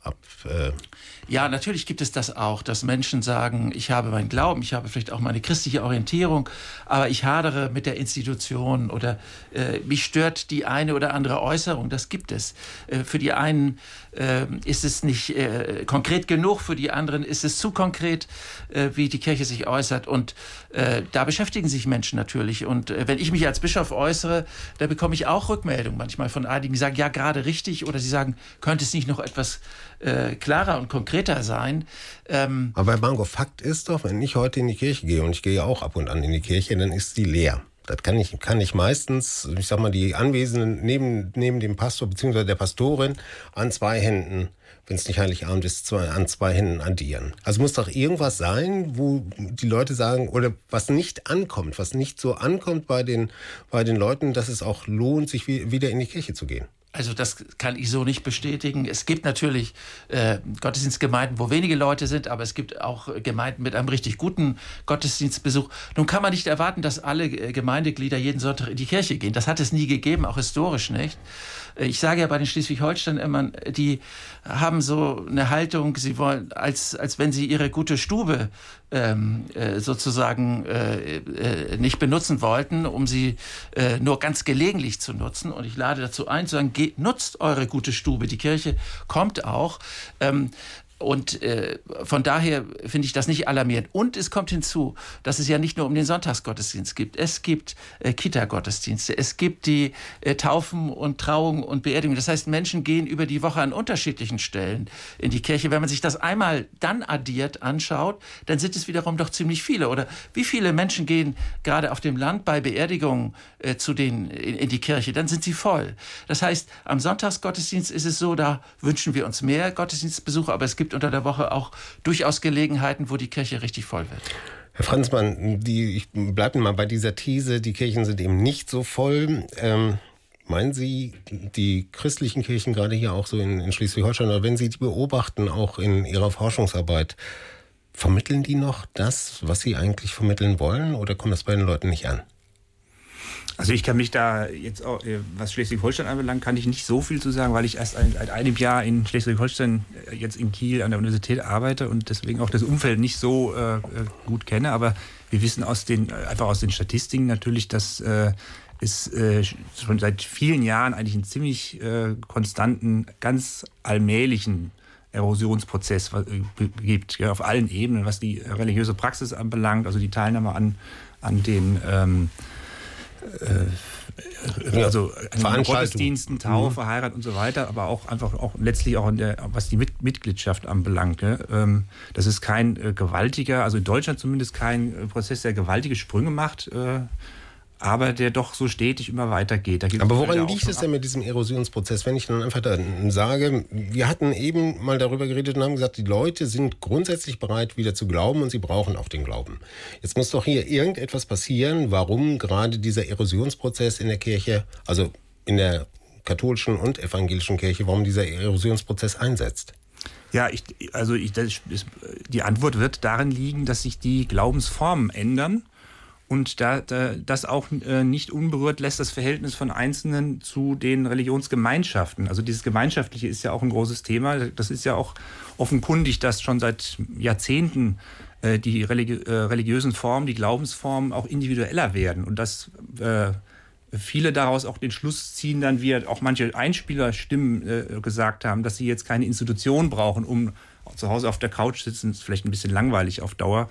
Ja, natürlich gibt es das auch, dass Menschen sagen, ich habe meinen Glauben, ich habe vielleicht auch meine christliche Orientierung, aber ich hadere mit der Institution oder mich stört die eine oder andere Äußerung. Das gibt es. Für die einen ist es nicht konkret genug, für die anderen ist es zu konkret, wie die Kirche sich äußert. Und da beschäftigen sich Menschen natürlich. Und wenn ich mich als Bischof äußere, da bekomme ich auch Rückmeldungen manchmal von einigen, die sagen, ja, gerade richtig, oder sie sagen, könnte es nicht noch etwas klarer und konkreter sein. Aber Herr Bango, Fakt ist doch, wenn ich heute in die Kirche gehe, und ich gehe auch ab und an in die Kirche, dann ist sie leer. Das kann ich meistens, ich sag mal, die Anwesenden neben dem Pastor bzw. der Pastorin an zwei Händen, wenn es nicht Heiligabend ist, an zwei Händen addieren. Also muss doch irgendwas sein, wo die Leute sagen, oder was nicht ankommt, was nicht so ankommt bei den Leuten, dass es auch lohnt, sich wieder in die Kirche zu gehen. Also das kann ich so nicht bestätigen. Es gibt natürlich Gottesdienstgemeinden, wo wenige Leute sind, aber es gibt auch Gemeinden mit einem richtig guten Gottesdienstbesuch. Nun kann man nicht erwarten, dass alle Gemeindeglieder jeden Sonntag in die Kirche gehen. Das hat es nie gegeben, auch historisch nicht. Ich sage ja bei den Schleswig-Holstein immer, die haben so eine Haltung, sie wollen, als wenn sie ihre gute Stube sozusagen nicht benutzen wollten, um sie nur ganz gelegentlich zu nutzen. Und ich lade dazu ein, zu sagen, nutzt eure gute Stube. Die Kirche kommt auch. Und von daher finde ich das nicht alarmierend. Und es kommt hinzu, dass es ja nicht nur um den Sonntagsgottesdienst geht. Es gibt Kita-Gottesdienste, es gibt die Taufen und Trauungen und Beerdigungen. Das heißt, Menschen gehen über die Woche an unterschiedlichen Stellen in die Kirche. Wenn man sich das einmal dann addiert anschaut, dann sind es wiederum doch ziemlich viele. Oder wie viele Menschen gehen gerade auf dem Land bei Beerdigungen in die Kirche? Dann sind sie voll. Das heißt, am Sonntagsgottesdienst ist es so, da wünschen wir uns mehr Gottesdienstbesucher, aber es gibt unter der Woche auch durchaus Gelegenheiten, wo die Kirche richtig voll wird. Herr Franzmann, ich bleibe mal bei dieser These, die Kirchen sind eben nicht so voll. Meinen Sie, die christlichen Kirchen, gerade hier auch so in Schleswig-Holstein, oder wenn Sie die beobachten, auch in Ihrer Forschungsarbeit, vermitteln die noch das, was sie eigentlich vermitteln wollen, oder kommt das bei den Leuten nicht an? Also ich kann mich da jetzt auch, was Schleswig-Holstein anbelangt, kann ich nicht so viel zu sagen, weil ich erst seit einem Jahr in Schleswig-Holstein, jetzt in Kiel an der Universität arbeite und deswegen auch das Umfeld nicht so gut kenne. Aber wir wissen einfach aus den Statistiken natürlich, dass es schon seit vielen Jahren eigentlich einen ziemlich konstanten, ganz allmählichen Erosionsprozess gibt, ja, auf allen Ebenen, was die religiöse Praxis anbelangt, also die Teilnahme an den also an Gottesdiensten, Taufe, Heirat und so weiter, aber auch einfach auch letztlich auch was die Mitgliedschaft anbelangt. Ne? Das ist kein gewaltiger, also in Deutschland zumindest kein Prozess, der gewaltige Sprünge macht. aber der doch so stetig immer weitergeht. Aber woran liegt es denn mit diesem Erosionsprozess? Wenn ich dann einfach sage, wir hatten eben mal darüber geredet und haben gesagt, die Leute sind grundsätzlich bereit, wieder zu glauben und sie brauchen auch den Glauben. Jetzt muss doch hier irgendetwas passieren, warum gerade dieser Erosionsprozess in der Kirche, also in der katholischen und evangelischen Kirche, warum dieser Erosionsprozess einsetzt. Ja, die Antwort wird darin liegen, dass sich die Glaubensformen ändern und das auch nicht unberührt lässt das Verhältnis von Einzelnen zu den Religionsgemeinschaften. Also dieses Gemeinschaftliche ist ja auch ein großes Thema. Das ist ja auch offenkundig, dass schon seit Jahrzehnten die religiösen Formen, die Glaubensformen auch individueller werden und dass viele daraus auch den Schluss ziehen, dann wie auch manche Einspielerstimmen gesagt haben, dass sie jetzt keine Institution brauchen, um zu Hause auf der Couch sitzen, ist vielleicht ein bisschen langweilig auf Dauer,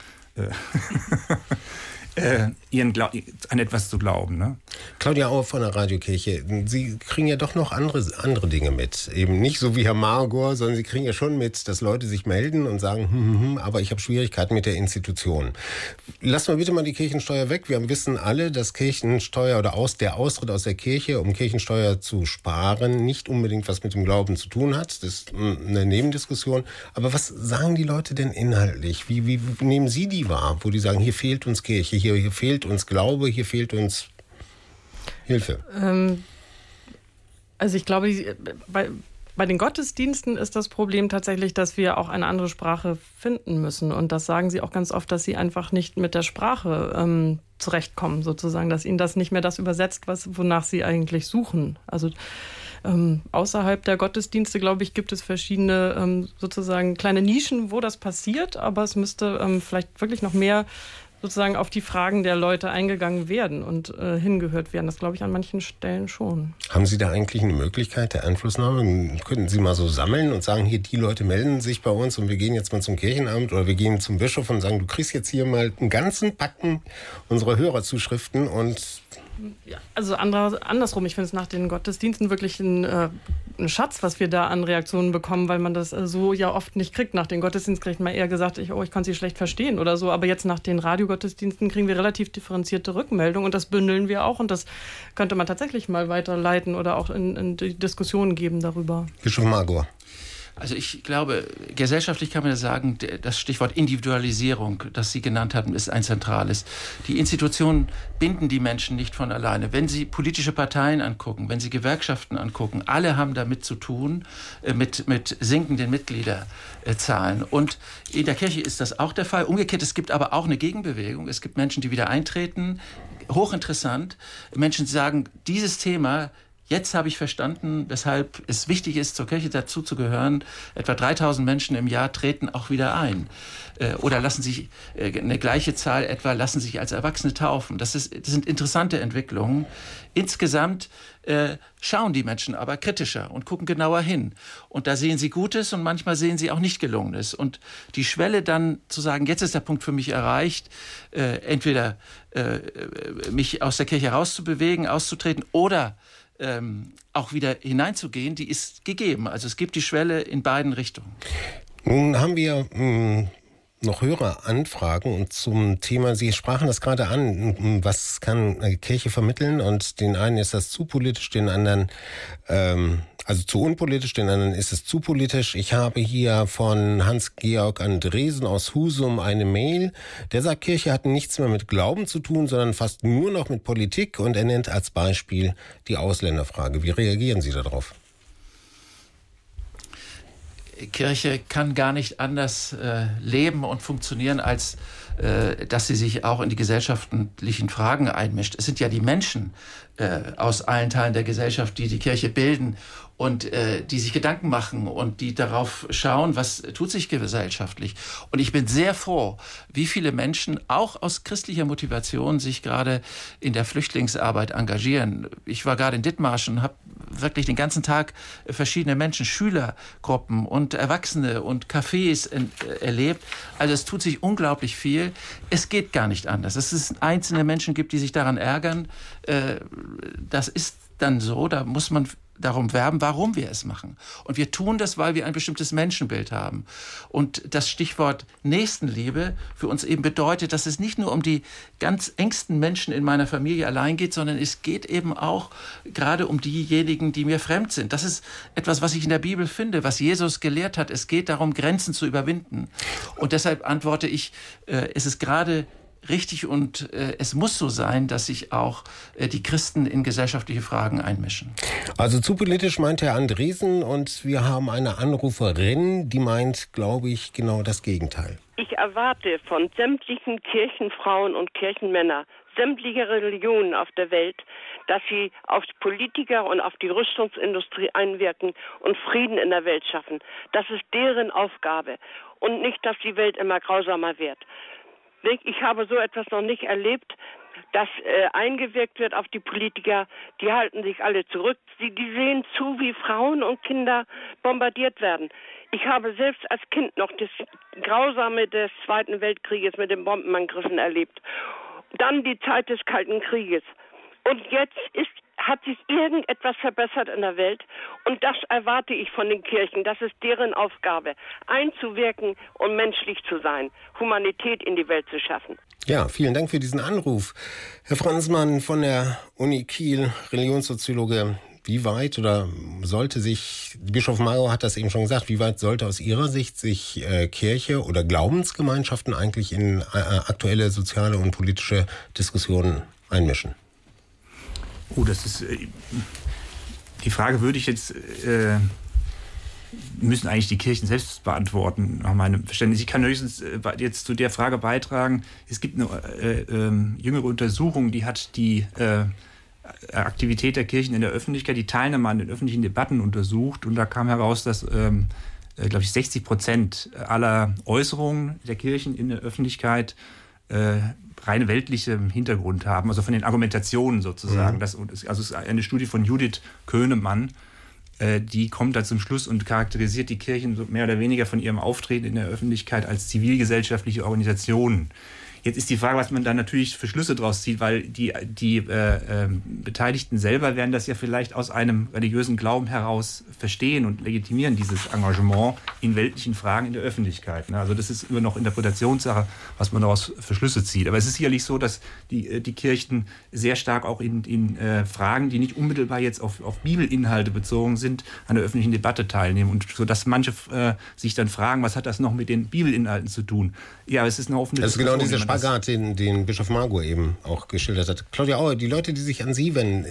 an etwas zu glauben. Ne? Claudia Auer von der Radiokirche, Sie kriegen ja doch noch andere Dinge mit. Eben nicht so wie Herr Margor, sondern Sie kriegen ja schon mit, dass Leute sich melden und sagen, aber ich habe Schwierigkeiten mit der Institution. Lassen wir bitte mal die Kirchensteuer weg. Wir wissen alle, dass Kirchensteuer oder der Austritt aus der Kirche, um Kirchensteuer zu sparen, nicht unbedingt was mit dem Glauben zu tun hat. Das ist eine Nebendiskussion. Aber was sagen die Leute denn inhaltlich? Wie nehmen Sie die wahr, wo die sagen, hier fehlt uns Kirche, hier fehlt uns Glaube, hier fehlt uns Hilfe? Also ich glaube, bei den Gottesdiensten ist das Problem tatsächlich, dass wir auch eine andere Sprache finden müssen. Und das sagen sie auch ganz oft, dass sie einfach nicht mit der Sprache zurechtkommen, sozusagen, dass ihnen das nicht mehr das übersetzt, wonach sie eigentlich suchen. Also außerhalb der Gottesdienste, glaube ich, gibt es verschiedene sozusagen kleine Nischen, wo das passiert, aber es müsste vielleicht wirklich noch mehr sozusagen auf die Fragen der Leute eingegangen werden und hingehört werden. Das glaube ich an manchen Stellen schon. Haben Sie da eigentlich eine Möglichkeit der Einflussnahme? Könnten Sie mal so sammeln und sagen, hier, die Leute melden sich bei uns und wir gehen jetzt mal zum Kirchenamt oder wir gehen zum Bischof und sagen, du kriegst jetzt hier mal einen ganzen Packen unserer Hörerzuschriften und... Ja, also andersrum, ich finde es nach den Gottesdiensten wirklich ein Schatz, was wir da an Reaktionen bekommen, weil man das so ja oft nicht kriegt. Nach den Gottesdiensten kriegt man eher gesagt, ich konnte sie schlecht verstehen oder so, aber jetzt nach den Radiogottesdiensten kriegen wir relativ differenzierte Rückmeldungen und das bündeln wir auch und das könnte man tatsächlich mal weiterleiten oder auch in die Diskussionen geben darüber. Bischof Margor. Also ich glaube, gesellschaftlich kann man ja sagen, das Stichwort Individualisierung, das Sie genannt hatten, ist ein zentrales. Die Institutionen binden die Menschen nicht von alleine. Wenn Sie politische Parteien angucken, wenn Sie Gewerkschaften angucken, alle haben damit zu tun, mit sinkenden Mitgliederzahlen. Und in der Kirche ist das auch der Fall. Umgekehrt, es gibt aber auch eine Gegenbewegung. Es gibt Menschen, die wieder eintreten. Hochinteressant. Menschen sagen, dieses Thema... Jetzt habe ich verstanden, weshalb es wichtig ist, zur Kirche dazuzugehören. Etwa 3000 Menschen im Jahr treten auch wieder ein. Oder lassen sich, eine gleiche Zahl etwa, lassen sich als Erwachsene taufen. Das sind interessante Entwicklungen. Insgesamt schauen die Menschen aber kritischer und gucken genauer hin. Und da sehen sie Gutes und manchmal sehen sie auch nicht Gelungenes. Und die Schwelle dann zu sagen, jetzt ist der Punkt für mich erreicht, entweder mich aus der Kirche rauszubewegen, auszutreten oder auch wieder hineinzugehen, die ist gegeben. Also es gibt die Schwelle in beiden Richtungen. Nun haben wir noch Höreranfragen und zum Thema, Sie sprachen das gerade an, was kann Kirche vermitteln und den einen ist das zu politisch, den anderen also zu unpolitisch, den anderen ist es zu politisch. Ich habe hier von Hans-Georg Andresen aus Husum eine Mail. Der sagt, Kirche hat nichts mehr mit Glauben zu tun, sondern fast nur noch mit Politik und er nennt als Beispiel die Ausländerfrage. Wie reagieren Sie darauf? Kirche kann gar nicht anders leben und funktionieren, als dass sie sich auch in die gesellschaftlichen Fragen einmischt. Es sind ja die Menschen aus allen Teilen der Gesellschaft, die die Kirche bilden und die sich Gedanken machen und die darauf schauen, was tut sich gesellschaftlich. Und ich bin sehr froh, wie viele Menschen auch aus christlicher Motivation sich gerade in der Flüchtlingsarbeit engagieren. Ich war gerade in Dithmarschen und habe wirklich den ganzen Tag verschiedene Menschen, Schülergruppen und Erwachsene und Cafés erlebt. Also es tut sich unglaublich viel. Es geht gar nicht anders. Dass es einzelne Menschen gibt, die sich daran ärgern, das ist dann so. Da muss man darum werben, warum wir es machen. Und wir tun das, weil wir ein bestimmtes Menschenbild haben. Und das Stichwort Nächstenliebe für uns eben bedeutet, dass es nicht nur um die ganz engsten Menschen in meiner Familie allein geht, sondern es geht eben auch gerade um diejenigen, die mir fremd sind. Das ist etwas, was ich in der Bibel finde, was Jesus gelehrt hat. Es geht darum, Grenzen zu überwinden. Und deshalb antworte ich, es ist gerade richtig und es muss so sein, dass sich auch die Christen in gesellschaftliche Fragen einmischen. Also zu politisch meint Herr Andresen und wir haben eine Anruferin, die meint, glaube ich, genau das Gegenteil. Ich erwarte von sämtlichen Kirchenfrauen und Kirchenmänner, sämtlicher Religionen auf der Welt, dass sie auf Politiker und auf die Rüstungsindustrie einwirken und Frieden in der Welt schaffen. Das ist deren Aufgabe und nicht, dass die Welt immer grausamer wird. Ich habe so etwas noch nicht erlebt, dass eingewirkt wird auf die Politiker. Die halten sich alle zurück. Die sehen zu, wie Frauen und Kinder bombardiert werden. Ich habe selbst als Kind noch das Grausame des Zweiten Weltkrieges mit den Bombenangriffen erlebt. Dann die Zeit des Kalten Krieges. Und jetzt hat sich irgendetwas verbessert in der Welt und das erwarte ich von den Kirchen. Das ist deren Aufgabe, einzuwirken und menschlich zu sein, Humanität in die Welt zu schaffen. Ja, vielen Dank für diesen Anruf. Herr Franzmann von der Uni Kiel, Religionssoziologe, wie weit oder sollte sich, Bischof Margot hat das eben schon gesagt, wie weit sollte aus Ihrer Sicht sich Kirche oder Glaubensgemeinschaften eigentlich in aktuelle soziale und politische Diskussionen einmischen? Oh, das ist die Frage würde ich jetzt müssen eigentlich die Kirchen selbst beantworten, nach meinem Verständnis. Ich kann höchstens jetzt zu der Frage beitragen, es gibt eine jüngere Untersuchung, die hat die Aktivität der Kirchen in der Öffentlichkeit, die Teilnahme an den öffentlichen Debatten untersucht und da kam heraus, dass glaube ich 60% aller Äußerungen der Kirchen in der Öffentlichkeit reine weltliche Hintergrund haben, also von den Argumentationen sozusagen. Also es ist eine Studie von Judith Köhnemann, die kommt da zum Schluss und charakterisiert die Kirchen so mehr oder weniger von ihrem Auftreten in der Öffentlichkeit als zivilgesellschaftliche Organisationen. Jetzt ist die Frage, was man da natürlich für Schlüsse draus zieht, weil die Beteiligten selber werden das ja vielleicht aus einem religiösen Glauben heraus verstehen und legitimieren, dieses Engagement in weltlichen Fragen in der Öffentlichkeit. Also das ist immer noch Interpretationssache, was man daraus für Schlüsse zieht. Aber es ist sicherlich so, dass die Kirchen sehr stark auch in Fragen, die nicht unmittelbar jetzt auf Bibelinhalte bezogen sind, an der öffentlichen Debatte teilnehmen. Und so dass manche sich dann fragen, was hat das noch mit den Bibelinhalten zu tun? Ja, es ist eine offene Diskussion. Das ist genau dieser Spagat, den Bischof Margot eben auch geschildert hat. Claudia Auer, die Leute, die sich an Sie wenden,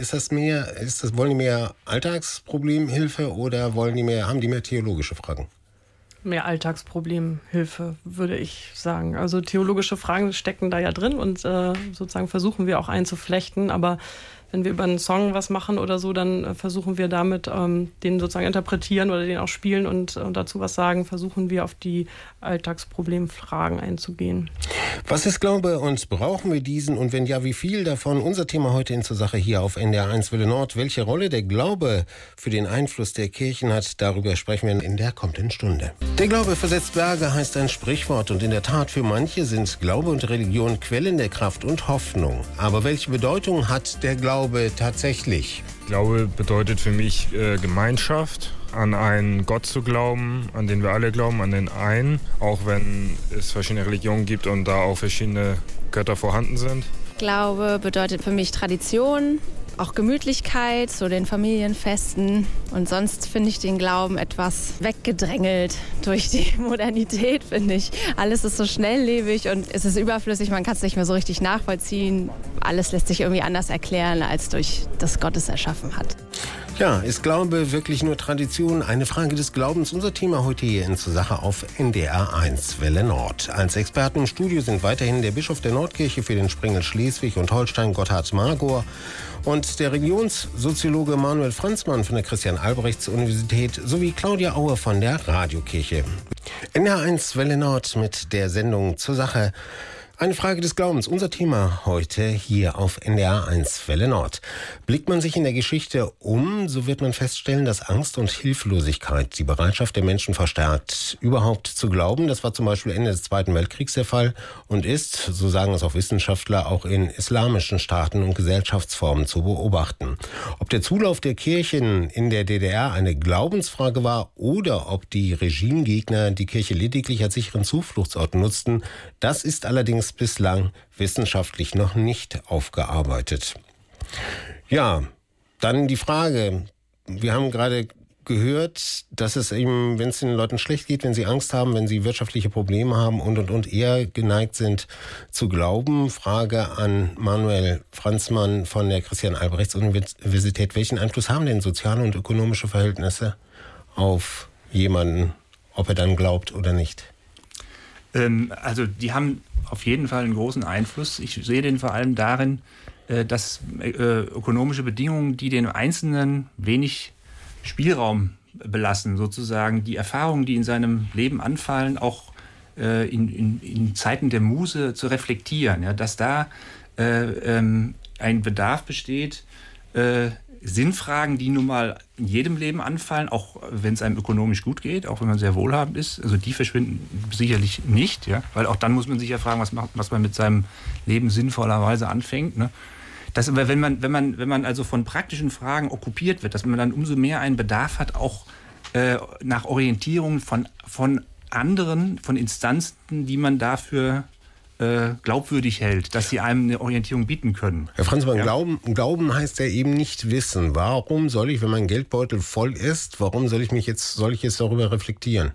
wollen die mehr Alltagsproblemhilfe oder haben die mehr theologische Fragen? Mehr Alltagsproblemhilfe, würde ich sagen. Also theologische Fragen stecken da ja drin und sozusagen versuchen wir auch einzuflechten, aber wenn wir über einen Song was machen oder so, dann versuchen wir damit, den sozusagen interpretieren oder den auch spielen und dazu was sagen, versuchen wir auf die Alltagsproblemfragen einzugehen. Was ist Glaube und brauchen wir diesen und wenn ja, wie viel davon? Unser Thema heute in zur Sache hier auf NDR1 Welle Nord. Welche Rolle der Glaube für den Einfluss der Kirchen hat, darüber sprechen wir in der kommenden Stunde. Der Glaube versetzt Berge heißt ein Sprichwort und in der Tat für manche sind Glaube und Religion Quellen der Kraft und Hoffnung. Aber welche Bedeutung hat der Glaube tatsächlich? Glaube bedeutet für mich Gemeinschaft, an einen Gott zu glauben, an den wir alle glauben, an den einen, auch wenn es verschiedene Religionen gibt und da auch verschiedene Götter vorhanden sind. Glaube bedeutet für mich Tradition, auch Gemütlichkeit zu den Familienfesten und sonst finde ich den Glauben etwas weggedrängelt durch die Modernität, finde ich. Alles ist so schnelllebig und es ist überflüssig, man kann es nicht mehr so richtig nachvollziehen. Alles lässt sich irgendwie anders erklären, als durch das Gott es erschaffen hat. Ja, ist Glaube wirklich nur Tradition? Eine Frage des Glaubens. Unser Thema heute hier in zur Sache auf NDR1 Welle Nord. Als Experten im Studio sind weiterhin der Bischof der Nordkirche für den Sprengel Schleswig und Holstein, Gotthard Margot, und der Religionssoziologe Manuel Franzmann von der Christian-Albrechts-Universität sowie Claudia Auer von der Radiokirche. NDR1 Welle Nord mit der Sendung zur Sache. Eine Frage des Glaubens, unser Thema heute hier auf NDR1 Welle Nord. Blickt man sich in der Geschichte um, so wird man feststellen, dass Angst und Hilflosigkeit die Bereitschaft der Menschen verstärkt, überhaupt zu glauben. Das war zum Beispiel Ende des Zweiten Weltkriegs der Fall und ist, so sagen es auch Wissenschaftler, auch in islamischen Staaten und Gesellschaftsformen zu beobachten. Ob der Zulauf der Kirchen in der DDR eine Glaubensfrage war oder ob die Regimegegner die Kirche lediglich als sicheren Zufluchtsort nutzten, das ist allerdings bislang wissenschaftlich noch nicht aufgearbeitet. Ja, dann die Frage, wir haben gerade gehört, dass es eben, wenn es den Leuten schlecht geht, wenn sie Angst haben, wenn sie wirtschaftliche Probleme haben und eher geneigt sind zu glauben. Frage an Manuel Franzmann von der Christian-Albrechts-Universität. Welchen Einfluss haben denn soziale und ökonomische Verhältnisse auf jemanden, ob er dann glaubt oder nicht? Also die haben auf jeden Fall einen großen Einfluss. Ich sehe den vor allem darin, dass ökonomische Bedingungen, die den Einzelnen wenig Spielraum belassen, sozusagen die Erfahrungen, die in seinem Leben anfallen, auch in Zeiten der Muße zu reflektieren, ja, dass da ein Bedarf besteht, Sinnfragen, die nun mal in jedem Leben anfallen, auch wenn es einem ökonomisch gut geht, auch wenn man sehr wohlhabend ist, also die verschwinden sicherlich nicht, ja, weil auch dann muss man sich ja fragen, was man mit seinem Leben sinnvollerweise anfängt, ne? Dass, wenn man also von praktischen Fragen okkupiert wird, dass man dann umso mehr einen Bedarf hat, auch nach Orientierung von anderen, von Instanzen, die man dafür glaubwürdig hält, dass sie einem eine Orientierung bieten können. Herr Franzmann, ja? Glauben heißt ja eben nicht wissen. Warum soll ich, wenn mein Geldbeutel voll ist, soll ich jetzt darüber reflektieren?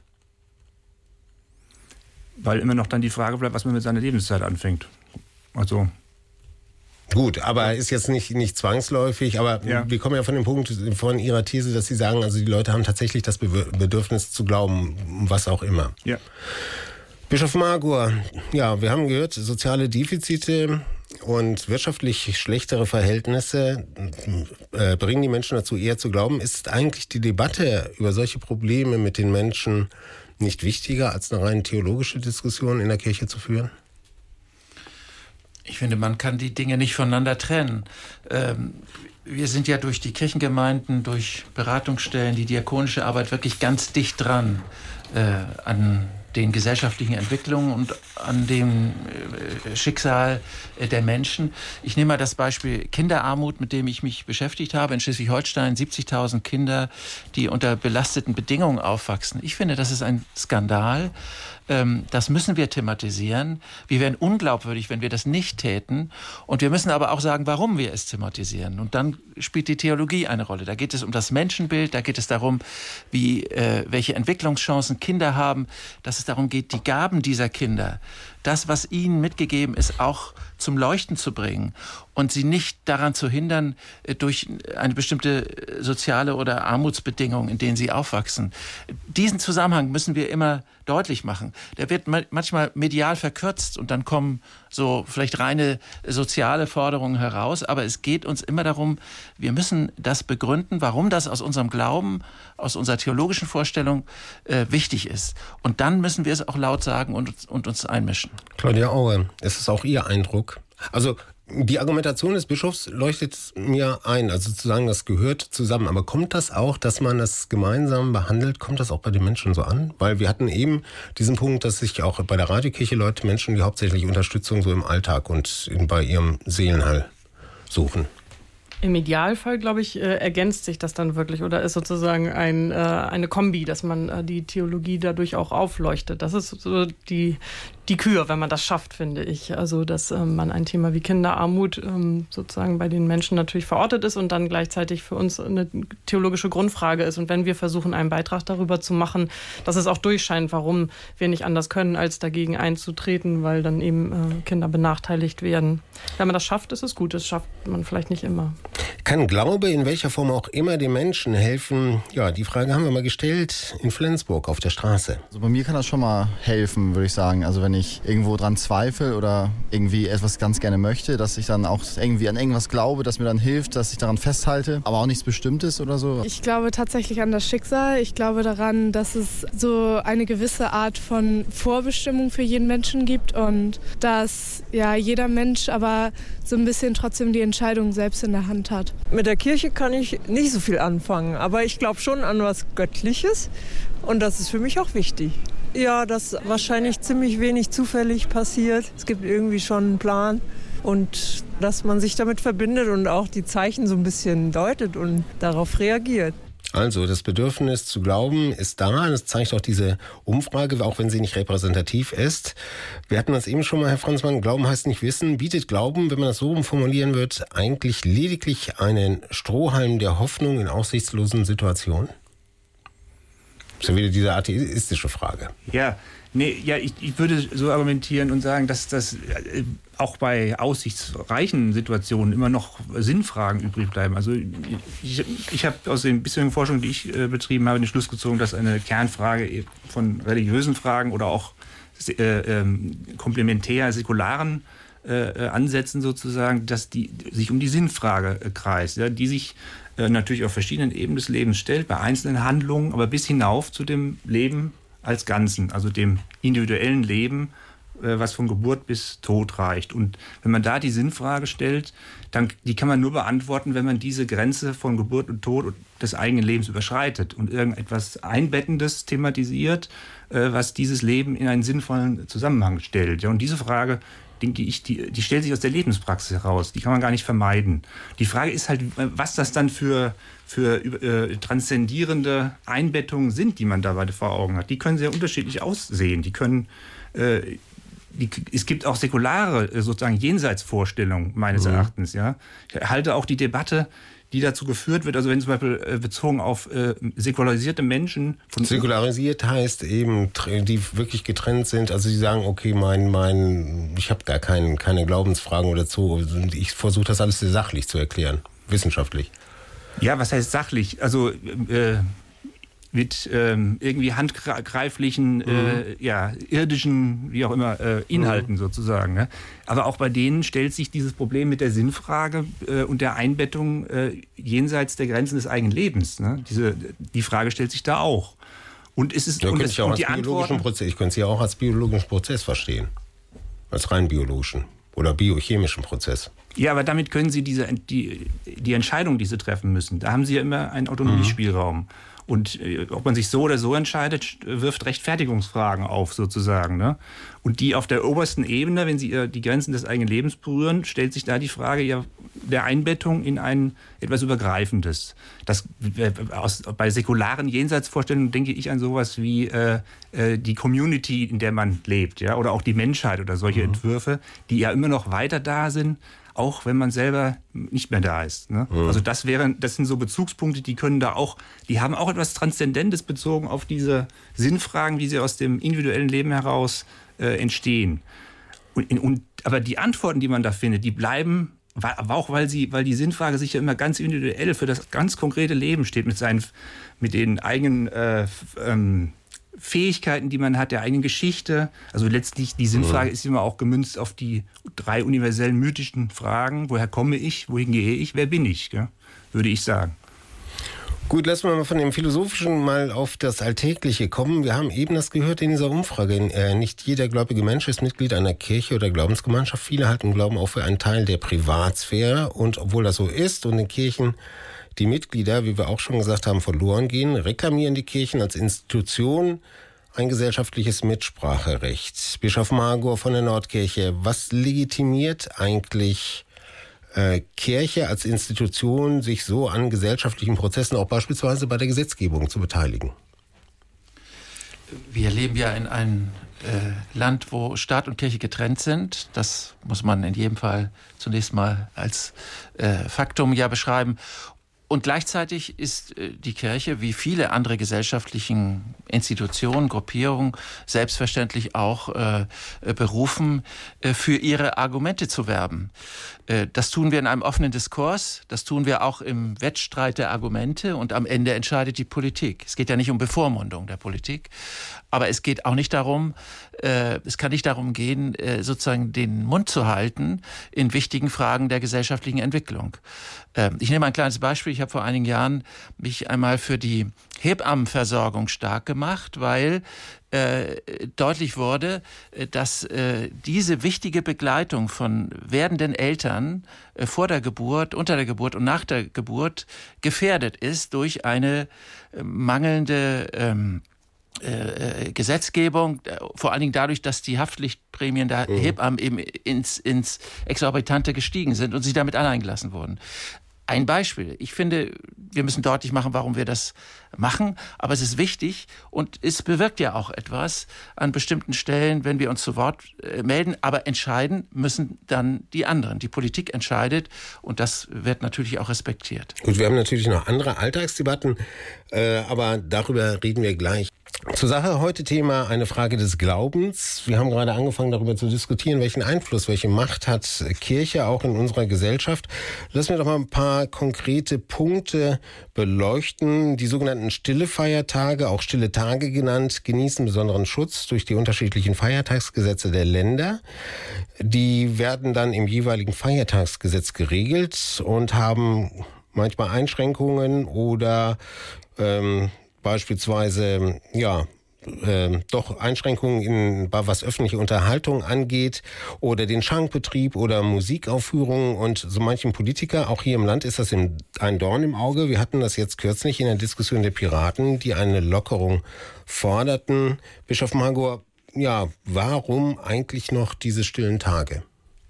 Weil immer noch dann die Frage bleibt, was man mit seiner Lebenszeit anfängt. Also gut, aber ist jetzt nicht zwangsläufig, aber ja. Wir kommen ja von dem Punkt von Ihrer These, dass Sie sagen, also die Leute haben tatsächlich das Bedürfnis zu glauben, was auch immer. Ja. Bischof Margur, ja, wir haben gehört, soziale Defizite und wirtschaftlich schlechtere Verhältnisse bringen die Menschen dazu, eher zu glauben. Ist eigentlich die Debatte über solche Probleme mit den Menschen nicht wichtiger, als eine rein theologische Diskussion in der Kirche zu führen? Ich finde, man kann die Dinge nicht voneinander trennen. Wir sind ja durch die Kirchengemeinden, durch Beratungsstellen, die diakonische Arbeit wirklich ganz dicht dran an den gesellschaftlichen Entwicklungen und an dem Schicksal der Menschen. Ich nehme mal das Beispiel Kinderarmut, mit dem ich mich beschäftigt habe. In Schleswig-Holstein 70.000 Kinder, die unter belasteten Bedingungen aufwachsen. Ich finde, das ist ein Skandal. Das müssen wir thematisieren. Wir wären unglaubwürdig, wenn wir das nicht täten. Und wir müssen aber auch sagen, warum wir es thematisieren. Und dann spielt die Theologie eine Rolle. Da geht es um das Menschenbild, da geht es darum, welche Entwicklungschancen Kinder haben, dass es darum geht, die Gaben dieser Kinder, das, was ihnen mitgegeben ist, auch zum Leuchten zu bringen und sie nicht daran zu hindern, durch eine bestimmte soziale oder Armutsbedingung, in denen sie aufwachsen. Diesen Zusammenhang müssen wir immer deutlich machen. Der wird manchmal medial verkürzt und dann kommen so vielleicht reine soziale Forderungen heraus, aber es geht uns immer darum, wir müssen das begründen, warum das aus unserem Glauben, aus unserer theologischen Vorstellung wichtig ist. Und dann müssen wir es auch laut sagen und uns einmischen. Claudia Aue, ist es auch Ihr Eindruck? Also die Argumentation des Bischofs leuchtet mir ein, also zu sagen, das gehört zusammen. Aber kommt das auch, dass man das gemeinsam behandelt, kommt das auch bei den Menschen so an? Weil wir hatten eben diesen Punkt, dass sich auch bei der Radiokirche Menschen, die hauptsächlich Unterstützung so im Alltag und bei ihrem Seelenheil suchen. Im Idealfall, glaube ich, ergänzt sich das dann wirklich oder ist sozusagen eine Kombi, dass man die Theologie dadurch auch aufleuchtet. Das ist so die Kür, wenn man das schafft, finde ich. Also, dass man ein Thema wie Kinderarmut sozusagen bei den Menschen natürlich verortet ist und dann gleichzeitig für uns eine theologische Grundfrage ist. Und wenn wir versuchen, einen Beitrag darüber zu machen, dass es auch durchscheint, warum wir nicht anders können, als dagegen einzutreten, weil dann eben Kinder benachteiligt werden. Wenn man das schafft, ist es gut. Das schafft man vielleicht nicht immer. Kann Glaube in welcher Form auch immer den Menschen helfen? Ja, die Frage haben wir mal gestellt in Flensburg auf der Straße. Also bei mir kann das schon mal helfen, würde ich sagen. Also wenn ich irgendwo dran zweifle oder irgendwie etwas ganz gerne möchte, dass ich dann auch irgendwie an irgendwas glaube, das mir dann hilft, dass ich daran festhalte, aber auch nichts Bestimmtes oder so. Ich glaube tatsächlich an das Schicksal. Ich glaube daran, dass es so eine gewisse Art von Vorbestimmung für jeden Menschen gibt und dass ja jeder Mensch aber so ein bisschen trotzdem die Entscheidung selbst in der Hand hat. Mit der Kirche kann ich nicht so viel anfangen, aber ich glaube schon an was Göttliches und das ist für mich auch wichtig. Ja, dass wahrscheinlich ziemlich wenig zufällig passiert. Es gibt irgendwie schon einen Plan und dass man sich damit verbindet und auch die Zeichen so ein bisschen deutet und darauf reagiert. Also das Bedürfnis zu glauben ist da, das zeigt auch diese Umfrage, auch wenn sie nicht repräsentativ ist. Wir hatten das eben schon mal, Herr Franzmann, Glauben heißt nicht wissen. Bietet Glauben, wenn man das so formulieren wird, eigentlich lediglich einen Strohhalm der Hoffnung in aussichtslosen Situationen? Das ist ja wieder diese atheistische Frage. Ich würde so argumentieren und sagen, dass das auch bei aussichtsreichen Situationen immer noch Sinnfragen übrig bleiben. Also ich habe aus den bisherigen Forschungen, die ich betrieben habe, den Schluss gezogen, dass eine Kernfrage von religiösen Fragen oder auch komplementär säkularen Ansätzen sozusagen, dass die sich um die Sinnfrage kreist, ja, die sich natürlich auf verschiedenen Ebenen des Lebens stellt, bei einzelnen Handlungen, aber bis hinauf zu dem Leben als Ganzen, also dem individuellen Leben, was von Geburt bis Tod reicht. Und wenn man da die Sinnfrage stellt, dann die kann man nur beantworten, wenn man diese Grenze von Geburt und Tod des eigenen Lebens überschreitet und irgendetwas Einbettendes thematisiert, was dieses Leben in einen sinnvollen Zusammenhang stellt. Ja, und diese Frage, denke ich, die stellt sich aus der Lebenspraxis heraus. Die kann man gar nicht vermeiden. Die Frage ist halt, was das dann für transzendierende Einbettungen sind, die man dabei vor Augen hat. Die können sehr unterschiedlich aussehen. Die können es gibt auch säkulare, sozusagen Jenseitsvorstellungen meines Erachtens. Ja. Ich halte auch die Debatte, die dazu geführt wird, also wenn zum Beispiel bezogen auf säkularisierte Menschen. Säkularisiert heißt eben, die wirklich getrennt sind, also die sagen, okay, ich habe gar keine Glaubensfragen oder so, ich versuche das alles sehr sachlich zu erklären, wissenschaftlich. Ja, was heißt sachlich? Also mit irgendwie handgreiflichen, irdischen, wie auch immer, Inhalten sozusagen. Ne? Aber auch bei denen stellt sich dieses Problem mit der Sinnfrage und der Einbettung jenseits der Grenzen des eigenen Lebens. Ne? Die Frage stellt sich da auch. Und ist es ich könnte es ja auch als biologischen Prozess verstehen. Als rein biologischen oder biochemischen Prozess. Ja, aber damit können Sie die Entscheidung, die Sie treffen müssen, da haben Sie ja immer einen Autonomiespielraum. Und ob man sich so oder so entscheidet, wirft Rechtfertigungsfragen auf sozusagen. Ne? Und die auf der obersten Ebene, wenn sie die Grenzen des eigenen Lebens berühren, stellt sich da die Frage der Einbettung in ein etwas Übergreifendes. Bei säkularen Jenseitsvorstellungen denke ich an sowas wie die Community, in der man lebt, ja, oder auch die Menschheit oder solche Entwürfe, die ja immer noch weiter da sind, auch wenn man selber nicht mehr da ist. Ne? Also das sind so Bezugspunkte, die haben auch etwas Transzendentes bezogen auf diese Sinnfragen, wie sie aus dem individuellen Leben heraus entstehen. Aber die Antworten, die man da findet, die bleiben, auch weil die Sinnfrage sich ja immer ganz individuell für das ganz konkrete Leben steht, mit den eigenen Fähigkeiten, die man hat, der eigenen Geschichte. Also letztlich, die Sinnfrage ist immer auch gemünzt auf die 3 universellen mythischen Fragen. Woher komme ich? Wohin gehe ich? Wer bin ich? Ja, würde ich sagen. Gut, lassen wir mal von dem Philosophischen mal auf das Alltägliche kommen. Wir haben eben das gehört in dieser Umfrage. Nicht jeder gläubige Mensch ist Mitglied einer Kirche oder Glaubensgemeinschaft. Viele halten Glauben auch für einen Teil der Privatsphäre. Und obwohl das so ist und in Kirchen die Mitglieder, wie wir auch schon gesagt haben, verloren gehen, reklamieren die Kirchen als Institution ein gesellschaftliches Mitspracherecht. Bischof Magor von der Nordkirche, was legitimiert eigentlich Kirche als Institution, sich so an gesellschaftlichen Prozessen, auch beispielsweise bei der Gesetzgebung, zu beteiligen? Wir leben ja in einem Land, wo Staat und Kirche getrennt sind. Das muss man in jedem Fall zunächst mal als Faktum ja beschreiben. Und gleichzeitig ist die Kirche, wie viele andere gesellschaftlichen Institutionen, Gruppierungen, selbstverständlich auch berufen, für ihre Argumente zu werben. Das tun wir in einem offenen Diskurs, das tun wir auch im Wettstreit der Argumente und am Ende entscheidet die Politik. Es geht ja nicht um Bevormundung der Politik, aber es geht auch nicht darum, es kann nicht darum gehen, sozusagen den Mund zu halten in wichtigen Fragen der gesellschaftlichen Entwicklung. Ich nehme ein kleines Beispiel. Ich habe vor einigen Jahren mich einmal für die Hebammenversorgung stark gemacht, weil deutlich wurde, dass diese wichtige Begleitung von werdenden Eltern vor der Geburt, unter der Geburt und nach der Geburt gefährdet ist durch eine mangelnde Gesetzgebung, vor allen Dingen dadurch, dass die Haftpflichtprämien der Hebammen eben ins Exorbitante gestiegen sind und sie damit allein gelassen wurden. Ein Beispiel. Ich finde, wir müssen deutlich machen, warum wir das machen. Aber es ist wichtig und es bewirkt ja auch etwas an bestimmten Stellen, wenn wir uns zu Wort melden. Aber entscheiden müssen dann die anderen. Die Politik entscheidet und das wird natürlich auch respektiert. Gut, wir haben natürlich noch andere Alltagsdebatten, aber darüber reden wir gleich. Zur Sache heute Thema eine Frage des Glaubens. Wir haben gerade angefangen darüber zu diskutieren, welchen Einfluss, welche Macht hat Kirche auch in unserer Gesellschaft. Lassen wir doch mal ein paar konkrete Punkte beleuchten. Die sogenannten stille Feiertage, auch stille Tage genannt, genießen besonderen Schutz durch die unterschiedlichen Feiertagsgesetze der Länder. Die werden dann im jeweiligen Feiertagsgesetz geregelt und haben manchmal Einschränkungen oder beispielsweise, doch Einschränkungen was öffentliche Unterhaltung angeht oder den Schankbetrieb oder Musikaufführungen und so manchem Politiker, auch hier im Land ist das ein Dorn im Auge. Wir hatten das jetzt kürzlich in der Diskussion der Piraten, die eine Lockerung forderten. Bischof Magor, warum eigentlich noch diese stillen Tage?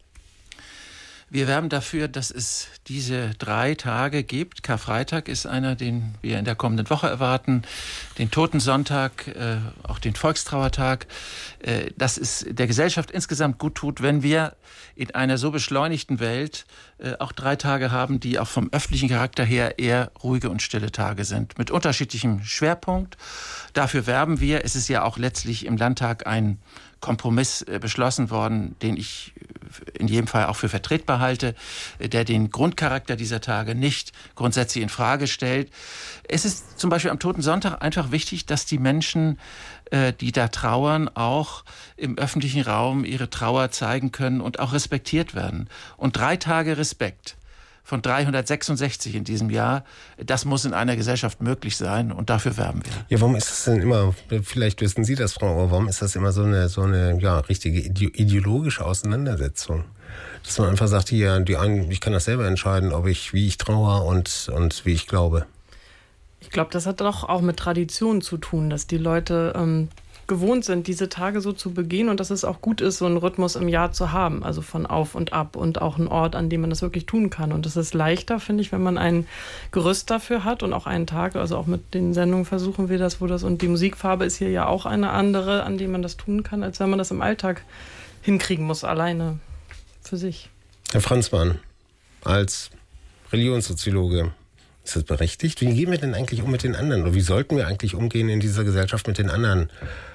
Wir werben dafür, dass es diese 3 Tage gibt. Karfreitag ist einer, den wir in der kommenden Woche erwarten. Den Totensonntag, auch den Volkstrauertag. Dass es der Gesellschaft insgesamt gut tut, wenn wir in einer so beschleunigten Welt auch 3 Tage haben, die auch vom öffentlichen Charakter her eher ruhige und stille Tage sind. Mit unterschiedlichem Schwerpunkt. Dafür werben wir. Es ist ja auch letztlich im Landtag ein Kompromiss beschlossen worden, den ich in jedem Fall auch für vertretbar halte, der den Grundcharakter dieser Tage nicht grundsätzlich in Frage stellt. Es ist zum Beispiel am Totensonntag einfach wichtig, dass die Menschen, die da trauern, auch im öffentlichen Raum ihre Trauer zeigen können und auch respektiert werden. Und 3 Tage Respekt von 366 in diesem Jahr, das muss in einer Gesellschaft möglich sein und dafür werben wir. Ja, warum ist das denn immer, vielleicht wissen Sie das, Frau Auer, warum ist das immer so eine richtige ideologische Auseinandersetzung? Dass man einfach sagt, ich kann das selber entscheiden, wie ich trauere und wie ich glaube. Ich glaube, das hat doch auch mit Tradition zu tun, dass die Leute gewohnt sind, diese Tage so zu begehen und dass es auch gut ist, so einen Rhythmus im Jahr zu haben, also von auf und ab und auch einen Ort, an dem man das wirklich tun kann. Und es ist leichter, finde ich, wenn man ein Gerüst dafür hat und auch einen Tag, also auch mit den Sendungen versuchen wir das, und die Musikfarbe ist hier ja auch eine andere, an dem man das tun kann, als wenn man das im Alltag hinkriegen muss, alleine für sich. Herr Franzmann, als Religionssoziologe, ist das berechtigt? Wie gehen wir denn eigentlich um mit den anderen? Oder wie sollten wir eigentlich umgehen in dieser Gesellschaft mit den anderen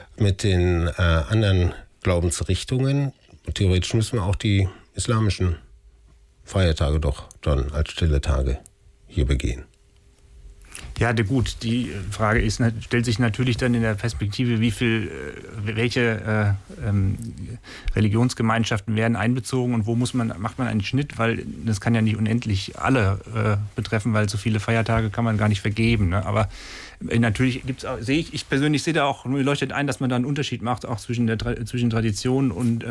Glaubensrichtungen? Theoretisch müssen wir auch die islamischen Feiertage doch dann als stille Tage hier begehen. Ja, gut, die Frage stellt sich natürlich dann in der Perspektive, welche Religionsgemeinschaften werden einbezogen und wo macht man einen Schnitt, weil das kann ja nicht unendlich alle betreffen, weil so viele Feiertage kann man gar nicht vergeben. Ne? Aber natürlich ich persönlich sehe da auch leuchtet ein, dass man da einen Unterschied macht, auch zwischen Tradition und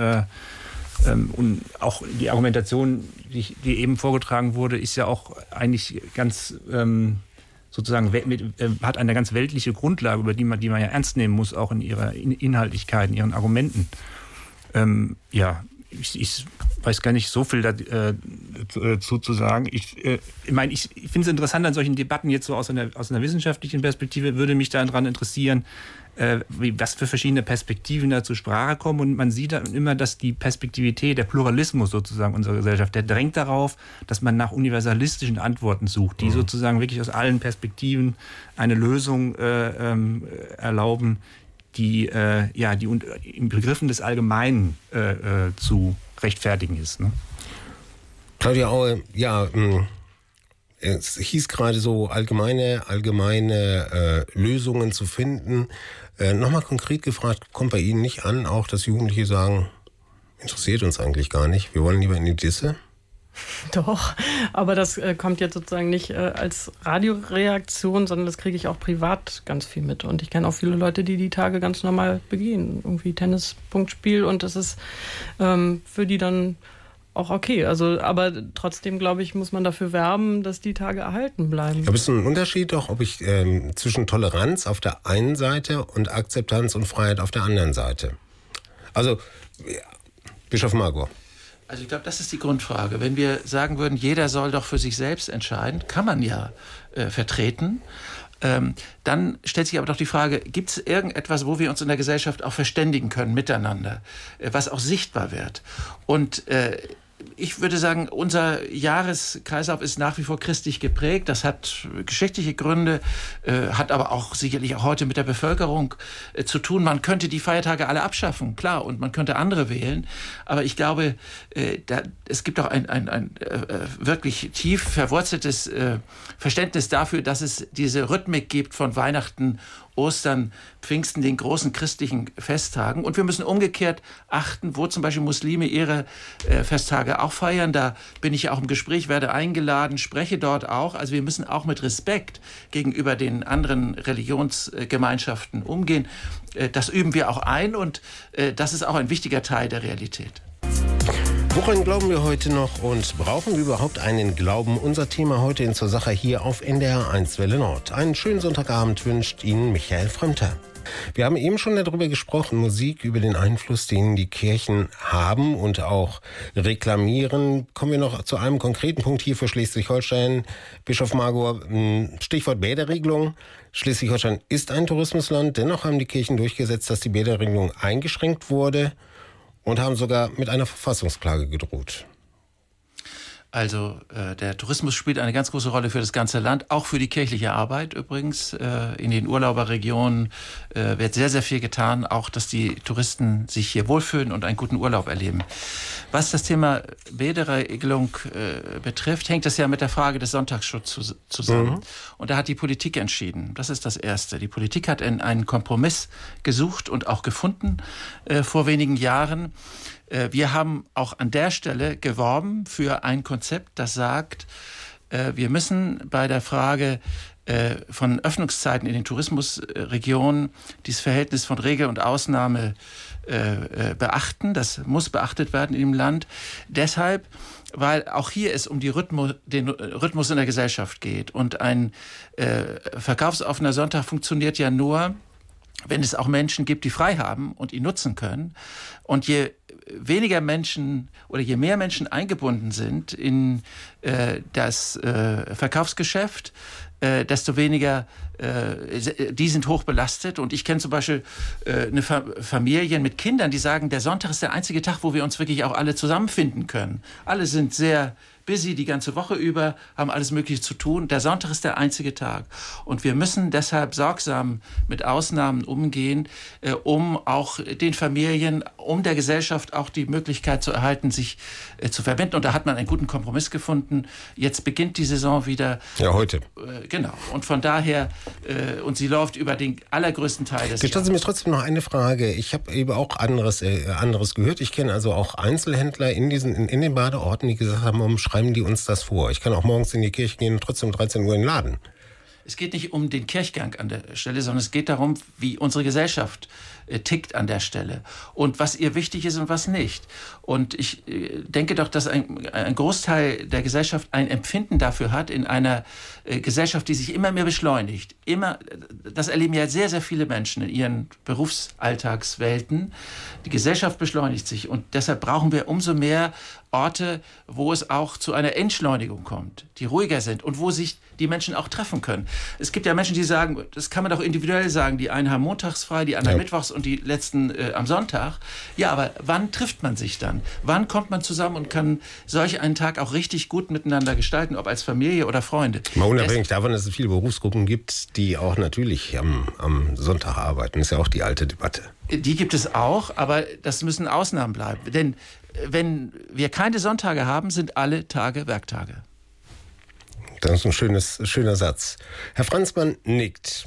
auch die Argumentation, die eben vorgetragen wurde, ist ja auch eigentlich ganz sozusagen hat eine ganz weltliche Grundlage, über die man ja ernst nehmen muss, auch in ihrer Inhaltlichkeit, in ihren Argumenten. Ich weiß gar nicht so viel dazu zu sagen. Ich finde es interessant an solchen Debatten jetzt so aus einer wissenschaftlichen Perspektive, würde mich daran interessieren, was für verschiedene Perspektiven da zur Sprache kommen. Und man sieht dann immer, dass die Perspektivität, der Pluralismus sozusagen unserer Gesellschaft, der drängt darauf, dass man nach universalistischen Antworten sucht, die sozusagen wirklich aus allen Perspektiven eine Lösung erlauben, die in Begriffen des Allgemeinen zu rechtfertigen ist. Ne? Claudia Aue, es hieß gerade so, allgemeine Lösungen zu finden. Nochmal konkret gefragt, kommt bei Ihnen nicht an, auch dass Jugendliche sagen, interessiert uns eigentlich gar nicht, wir wollen lieber in die Disse? Doch, aber das kommt jetzt sozusagen nicht als Radioreaktion, sondern das kriege ich auch privat ganz viel mit. Und ich kenne auch viele Leute, die Tage ganz normal begehen. Irgendwie Tennispunktspiel und das ist für die dann auch okay. Also, aber trotzdem, glaube ich, muss man dafür werben, dass die Tage erhalten bleiben. Aber es ist ein Unterschied doch, ob ich zwischen Toleranz auf der einen Seite und Akzeptanz und Freiheit auf der anderen Seite. Also, Bischof Magor. Also ich glaube, das ist die Grundfrage. Wenn wir sagen würden, jeder soll doch für sich selbst entscheiden, kann man ja vertreten. Dann stellt sich aber doch die Frage, gibt es irgendetwas, wo wir uns in der Gesellschaft auch verständigen können miteinander, was auch sichtbar wird? Und ich würde sagen, unser Jahreskreislauf ist nach wie vor christlich geprägt. Das hat geschichtliche Gründe, hat aber auch sicherlich auch heute mit der Bevölkerung zu tun. Man könnte die Feiertage alle abschaffen, klar, und man könnte andere wählen. Aber ich glaube, es gibt auch ein wirklich tief verwurzeltes Verständnis dafür, dass es diese Rhythmik gibt von Weihnachten, Ostern, Pfingsten, den großen christlichen Festtagen. Und wir müssen umgekehrt achten, wo zum Beispiel Muslime ihre Festtage auch feiern. Da bin ich ja auch im Gespräch, werde eingeladen, spreche dort auch. Also wir müssen auch mit Respekt gegenüber den anderen Religionsgemeinschaften umgehen. Das üben wir auch ein und das ist auch ein wichtiger Teil der Realität. Woran glauben wir heute noch und brauchen wir überhaupt einen Glauben? Unser Thema heute in Zur Sache hier auf NDR 1 Welle Nord. Einen schönen Sonntagabend wünscht Ihnen Michael Frömmter. Wir haben eben schon darüber gesprochen, Musik über den Einfluss, den die Kirchen haben und auch reklamieren. Kommen wir noch zu einem konkreten Punkt hier für Schleswig-Holstein. Bischof Magor, Stichwort Bäderregelung. Schleswig-Holstein ist ein Tourismusland. Dennoch haben die Kirchen durchgesetzt, dass die Bäderregelung eingeschränkt wurde. Und haben sogar mit einer Verfassungsklage gedroht. Also der Tourismus spielt eine ganz große Rolle für das ganze Land, auch für die kirchliche Arbeit übrigens. In den Urlauberregionen wird sehr, sehr viel getan, auch dass die Touristen sich hier wohlfühlen und einen guten Urlaub erleben. Was das Thema Bäderregelung betrifft, hängt das ja mit der Frage des Sonntagsschutzes zusammen. Und da hat die Politik entschieden. Das ist das Erste. Die Politik hat einen Kompromiss gesucht und auch gefunden vor wenigen Jahren. Wir haben auch an der Stelle geworben für ein Konzept, das sagt, wir müssen bei der Frage von Öffnungszeiten in den Tourismusregionen dieses Verhältnis von Regel und Ausnahme beachten. Das muss beachtet werden im Land. Deshalb, weil auch hier es um den Rhythmus in der Gesellschaft geht. Und ein verkaufsoffener Sonntag funktioniert ja nur, wenn es auch Menschen gibt, die frei haben und ihn nutzen können. Und je weniger Menschen oder je mehr Menschen eingebunden sind in das Verkaufsgeschäft, desto weniger, die sind hoch belastet. Und ich kenne zum Beispiel Familien mit Kindern, die sagen, der Sonntag ist der einzige Tag, wo wir uns wirklich auch alle zusammenfinden können. Alle sind sehr busy die ganze Woche über, haben alles Mögliche zu tun. Der Sonntag ist der einzige Tag. Und wir müssen deshalb sorgsam mit Ausnahmen umgehen, um auch den Familien, um der Gesellschaft auch die Möglichkeit zu erhalten, sich zu verbinden. Und da hat man einen guten Kompromiss gefunden. Jetzt beginnt die Saison wieder. Ja, heute. Genau. Und von daher, und sie läuft über den allergrößten Teil des Jahres. Gestatten Sie mir trotzdem noch eine Frage. Ich habe eben auch anderes gehört. Ich kenne also auch Einzelhändler in den Badeorten, die gesagt haben, warum schreiben die uns das vor? Ich kann auch morgens in die Kirche gehen und trotzdem um 13 Uhr in den Laden. Es geht nicht um den Kirchgang an der Stelle, sondern es geht darum, wie unsere Gesellschaft tickt an der Stelle und was ihr wichtig ist und was nicht. Und ich denke doch, dass ein Großteil der Gesellschaft ein Empfinden dafür hat, in einer Gesellschaft, die sich immer mehr beschleunigt. Das erleben ja sehr, sehr viele Menschen in ihren Berufsalltagswelten. Die Gesellschaft beschleunigt sich und deshalb brauchen wir umso mehr Orte, wo es auch zu einer Entschleunigung kommt, die ruhiger sind und wo sich die Menschen auch treffen können. Es gibt ja Menschen, die sagen, das kann man doch individuell sagen, die einen haben montags frei, die anderen mittwochs und die letzten am Sonntag. Ja, aber wann trifft man sich dann? Wann kommt man zusammen und kann solch einen Tag auch richtig gut miteinander gestalten, ob als Familie oder Freunde? Mal unabhängig davon, dass es viele Berufsgruppen gibt, die auch natürlich am Sonntag arbeiten, ist ja auch die alte Debatte. Die gibt es auch, aber das müssen Ausnahmen bleiben. Denn wenn wir keine Sonntage haben, sind alle Tage Werktage. Das ist ein schöner Satz. Herr Franzmann nickt.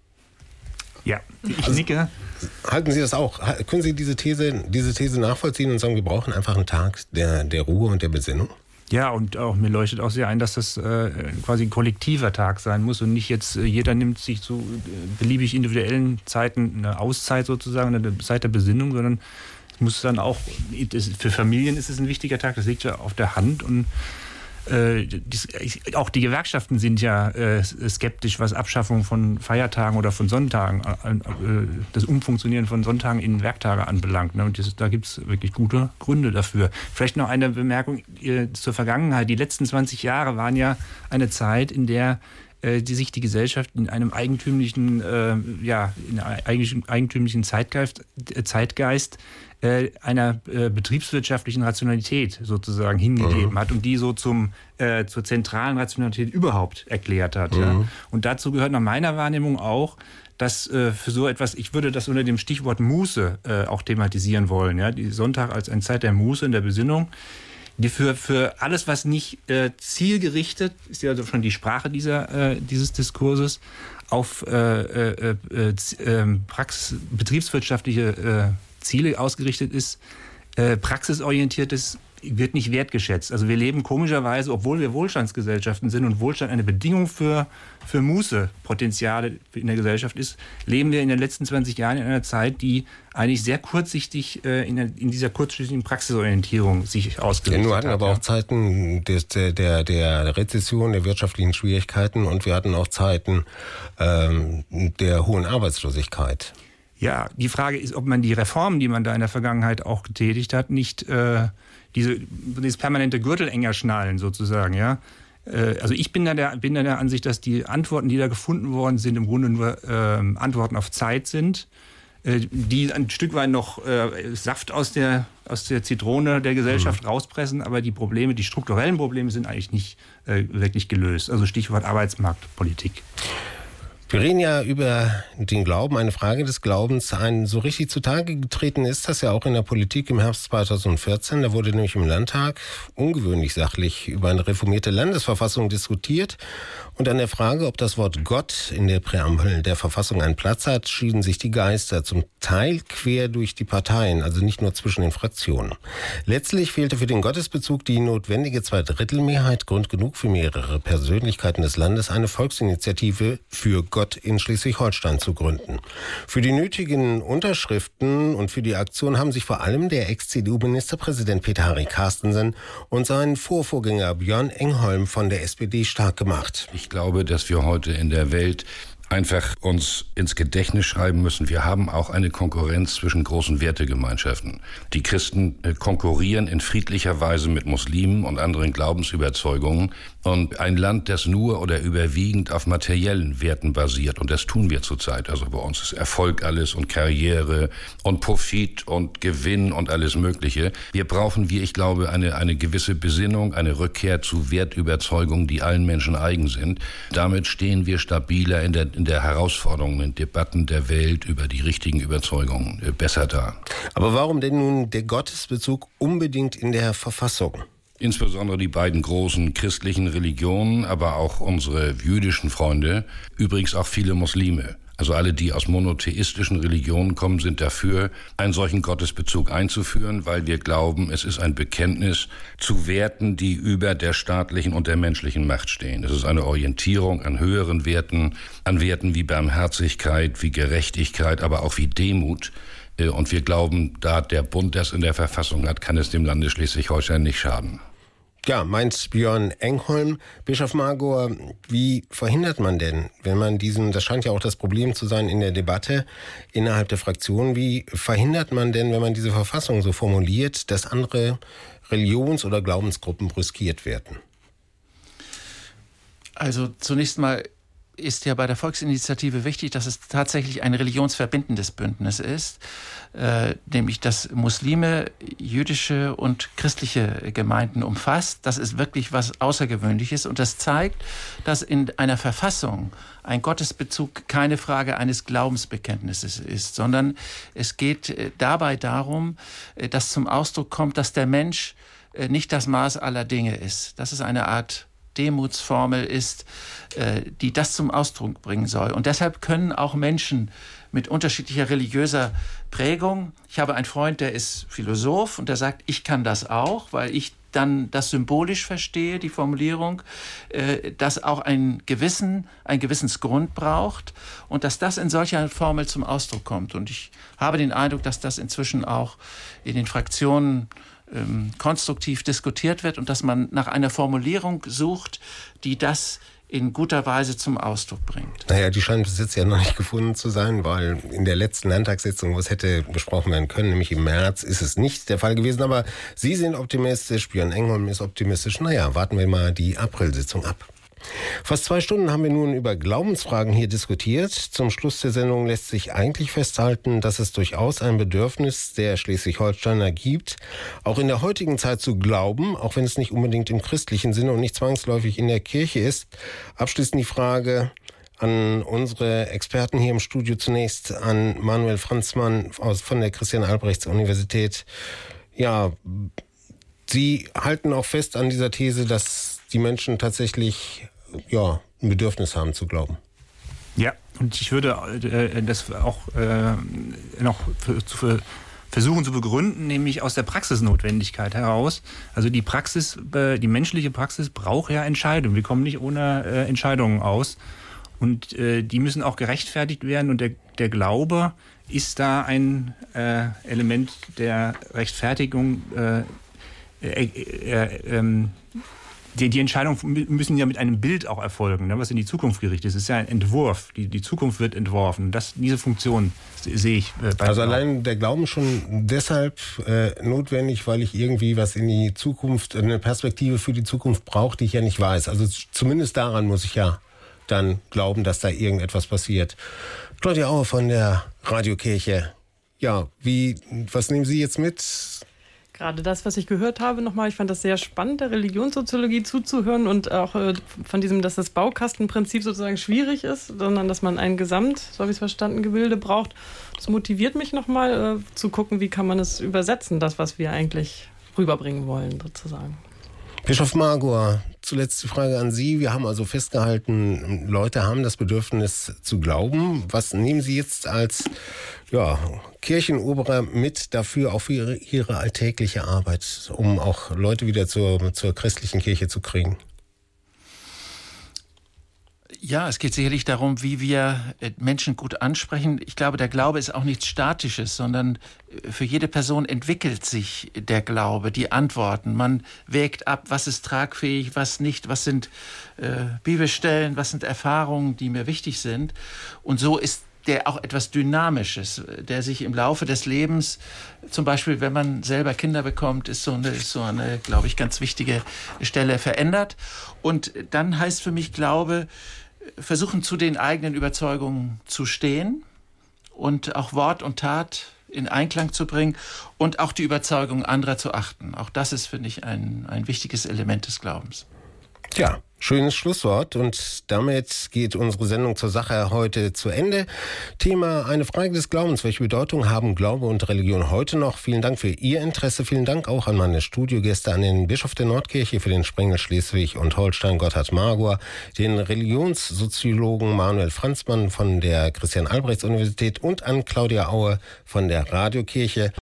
Ja, ich nicke. Halten Sie das auch? Können Sie diese These nachvollziehen und sagen, wir brauchen einfach einen Tag der Ruhe und der Besinnung? Ja, und auch mir leuchtet auch sehr ein, dass das quasi ein kollektiver Tag sein muss und nicht jetzt jeder nimmt sich zu beliebig individuellen Zeiten eine Auszeit sozusagen, eine Zeit der Besinnung, sondern muss dann auch, für Familien ist es ein wichtiger Tag, das liegt ja auf der Hand. Und auch die Gewerkschaften sind ja skeptisch, was Abschaffung von Feiertagen oder von Sonntagen, das Umfunktionieren von Sonntagen in Werktage anbelangt. Ne? Und da gibt es wirklich gute Gründe dafür. Vielleicht noch eine Bemerkung zur Vergangenheit. Die letzten 20 Jahre waren ja eine Zeit, in der sich die Gesellschaft in einem eigentümlichen, eigentümlichen Zeitgeist einer betriebswirtschaftlichen Rationalität sozusagen hingegeben hat und die so zur zentralen Rationalität überhaupt erklärt hat. Ja. Und dazu gehört nach meiner Wahrnehmung auch, dass für so etwas, ich würde das unter dem Stichwort Muße auch thematisieren wollen. Ja. Die Sonntag als eine Zeit der Muße und der Besinnung, die für alles, was nicht zielgerichtet, ist ja schon die Sprache dieses Diskurses, auf betriebswirtschaftliche Ziele ausgerichtet ist, praxisorientiertes wird nicht wertgeschätzt. Also wir leben komischerweise, obwohl wir Wohlstandsgesellschaften sind und Wohlstand eine Bedingung für Mußepotenziale in der Gesellschaft ist, leben wir in den letzten 20 Jahren in einer Zeit, die eigentlich sehr kurzsichtig in dieser kurzsichtigen Praxisorientierung sich ausgerichtet hat. Wir hatten aber auch Zeiten der Rezession, der wirtschaftlichen Schwierigkeiten und wir hatten auch Zeiten der hohen Arbeitslosigkeit. Ja, die Frage ist, ob man die Reformen, die man da in der Vergangenheit auch getätigt hat, nicht dieses permanente Gürtel enger schnallen sozusagen, ja. Also ich bin da der Ansicht, dass die Antworten, die da gefunden worden sind, im Grunde nur Antworten auf Zeit sind, die ein Stück weit noch Saft aus der Zitrone der Gesellschaft rauspressen, aber die strukturellen Probleme sind eigentlich nicht wirklich gelöst. Also Stichwort Arbeitsmarktpolitik. Wir reden ja über den Glauben, eine Frage des Glaubens. So richtig zutage getreten ist das ja auch in der Politik im Herbst 2014. Da wurde nämlich im Landtag ungewöhnlich sachlich über eine reformierte Landesverfassung diskutiert. Und an der Frage, ob das Wort Gott in der Präambel der Verfassung einen Platz hat, schieden sich die Geister zum Teil quer durch die Parteien, also nicht nur zwischen den Fraktionen. Letztlich fehlte für den Gottesbezug die notwendige Zweidrittelmehrheit, Grund genug für mehrere Persönlichkeiten des Landes, eine Volksinitiative für Gott in Schleswig-Holstein zu gründen. Für die nötigen Unterschriften und für die Aktion haben sich vor allem der Ex-CDU-Ministerpräsident Peter-Harry Carstensen und sein Vorvorgänger Björn Engholm von der SPD stark gemacht. Ich glaube, dass wir heute in der Welt einfach uns ins Gedächtnis schreiben müssen, wir haben auch eine Konkurrenz zwischen großen Wertegemeinschaften. Die Christen konkurrieren in friedlicher Weise mit Muslimen und anderen Glaubensüberzeugungen. Und ein Land, das nur oder überwiegend auf materiellen Werten basiert, und das tun wir zurzeit. Also bei uns ist Erfolg alles und Karriere und Profit und Gewinn und alles Mögliche. Wir brauchen, wie ich glaube, eine gewisse Besinnung, eine Rückkehr zu Wertüberzeugungen, die allen Menschen eigen sind. Damit stehen wir stabiler in der Herausforderung, in Debatten der Welt über die richtigen Überzeugungen besser da. Aber warum denn nun der Gottesbezug unbedingt in der Verfassung? Insbesondere die beiden großen christlichen Religionen, aber auch unsere jüdischen Freunde, übrigens auch viele Muslime. Also alle, die aus monotheistischen Religionen kommen, sind dafür, einen solchen Gottesbezug einzuführen, weil wir glauben, es ist ein Bekenntnis zu Werten, die über der staatlichen und der menschlichen Macht stehen. Es ist eine Orientierung an höheren Werten, an Werten wie Barmherzigkeit, wie Gerechtigkeit, aber auch wie Demut. Und wir glauben, da der Bund das in der Verfassung hat, kann es dem Lande Schleswig-Holstein nicht schaden. Ja, meint Björn Engholm. Bischof Magor, wie verhindert man denn, wenn man das scheint ja auch das Problem zu sein in der Debatte innerhalb der Fraktion, wie verhindert man denn, wenn man diese Verfassung so formuliert, dass andere Religions- oder Glaubensgruppen brüskiert werden? Also zunächst mal ist ja bei der Volksinitiative wichtig, dass es tatsächlich ein religionsverbindendes Bündnis ist, nämlich das Muslime, jüdische und christliche Gemeinden umfasst. Das ist wirklich was Außergewöhnliches und das zeigt, dass in einer Verfassung ein Gottesbezug keine Frage eines Glaubensbekenntnisses ist, sondern es geht dabei darum, dass zum Ausdruck kommt, dass der Mensch nicht das Maß aller Dinge ist. Das ist eine Art Demutsformel ist, die das zum Ausdruck bringen soll. Und deshalb können auch Menschen mit unterschiedlicher religiöser Prägung, ich habe einen Freund, der ist Philosoph und der sagt, ich kann das auch, weil ich dann das symbolisch verstehe, die Formulierung, das auch ein Gewissensgrund braucht und dass das in solcher Formel zum Ausdruck kommt. Und ich habe den Eindruck, dass das inzwischen auch in den Fraktionen konstruktiv diskutiert wird und dass man nach einer Formulierung sucht, die das in guter Weise zum Ausdruck bringt. Naja, die scheint bis jetzt ja noch nicht gefunden zu sein, weil in der letzten Landtagssitzung, wo es hätte besprochen werden können, nämlich im März, ist es nicht der Fall gewesen. Aber Sie sind optimistisch, Björn Engholm ist optimistisch. Naja, warten wir mal die Aprilsitzung ab. Fast 2 Stunden haben wir nun über Glaubensfragen hier diskutiert. Zum Schluss der Sendung lässt sich eigentlich festhalten, dass es durchaus ein Bedürfnis der Schleswig-Holsteiner gibt, auch in der heutigen Zeit zu glauben, auch wenn es nicht unbedingt im christlichen Sinne und nicht zwangsläufig in der Kirche ist. Abschließend die Frage an unsere Experten hier im Studio, zunächst an Manuel Franzmann von der Christian-Albrechts-Universität. Ja, Sie halten auch fest an dieser These, dass die Menschen tatsächlich ein Bedürfnis haben zu glauben. Ja, und ich würde das auch noch versuchen zu begründen, nämlich aus der Praxisnotwendigkeit heraus. Also die menschliche Praxis braucht ja Entscheidungen. Wir kommen nicht ohne Entscheidungen aus. Und die müssen auch gerechtfertigt werden. Und der Glaube ist da ein Element der Rechtfertigung. Die Entscheidungen müssen ja mit einem Bild auch erfolgen, was in die Zukunft gerichtet ist. Es ist ja ein Entwurf. Die Zukunft wird entworfen. Diese Funktion sehe ich. Also allein der Glauben schon deshalb notwendig, weil ich irgendwie was in die Zukunft, eine Perspektive für die Zukunft brauche, die ich ja nicht weiß. Also zumindest daran muss ich ja dann glauben, dass da irgendetwas passiert. Claudia Aue von der Radiokirche. Ja, was nehmen Sie jetzt mit? Gerade das, was ich gehört habe, nochmal, ich fand das sehr spannend, der Religionssoziologie zuzuhören und auch von diesem, dass das Baukastenprinzip sozusagen schwierig ist, sondern dass man ein Gesamt, so habe ich es verstanden, Gebilde braucht. Das motiviert mich nochmal zu gucken, wie kann man es übersetzen, das, was wir eigentlich rüberbringen wollen, sozusagen. Bischof Margur, zuletzt die Frage an Sie. Wir haben also festgehalten, Leute haben das Bedürfnis zu glauben. Was nehmen Sie jetzt als Kirchenoberer mit dafür, auch für Ihre alltägliche Arbeit, um auch Leute wieder zur christlichen Kirche zu kriegen? Ja, es geht sicherlich darum, wie wir Menschen gut ansprechen. Ich glaube, der Glaube ist auch nichts Statisches, sondern für jede Person entwickelt sich der Glaube, die Antworten. Man wägt ab, was ist tragfähig, was nicht, was sind Bibelstellen, was sind Erfahrungen, die mir wichtig sind. Und so ist der auch etwas Dynamisches, der sich im Laufe des Lebens, zum Beispiel, wenn man selber Kinder bekommt, ist so eine, glaube ich, ganz wichtige Stelle verändert. Und dann heißt für mich Glaube, versuchen zu den eigenen Überzeugungen zu stehen und auch Wort und Tat in Einklang zu bringen und auch die Überzeugung anderer zu achten. Auch das ist, finde ich, ein wichtiges Element des Glaubens. Ja, schönes Schlusswort und damit geht unsere Sendung zur Sache heute zu Ende. Thema: eine Frage des Glaubens. Welche Bedeutung haben Glaube und Religion heute noch? Vielen Dank für Ihr Interesse. Vielen Dank auch an meine Studiogäste, an den Bischof der Nordkirche für den Sprengel Schleswig und Holstein, Gotthard Margur, den Religionssoziologen Manuel Franzmann von der Christian-Albrechts-Universität und an Claudia Aue von der Radiokirche.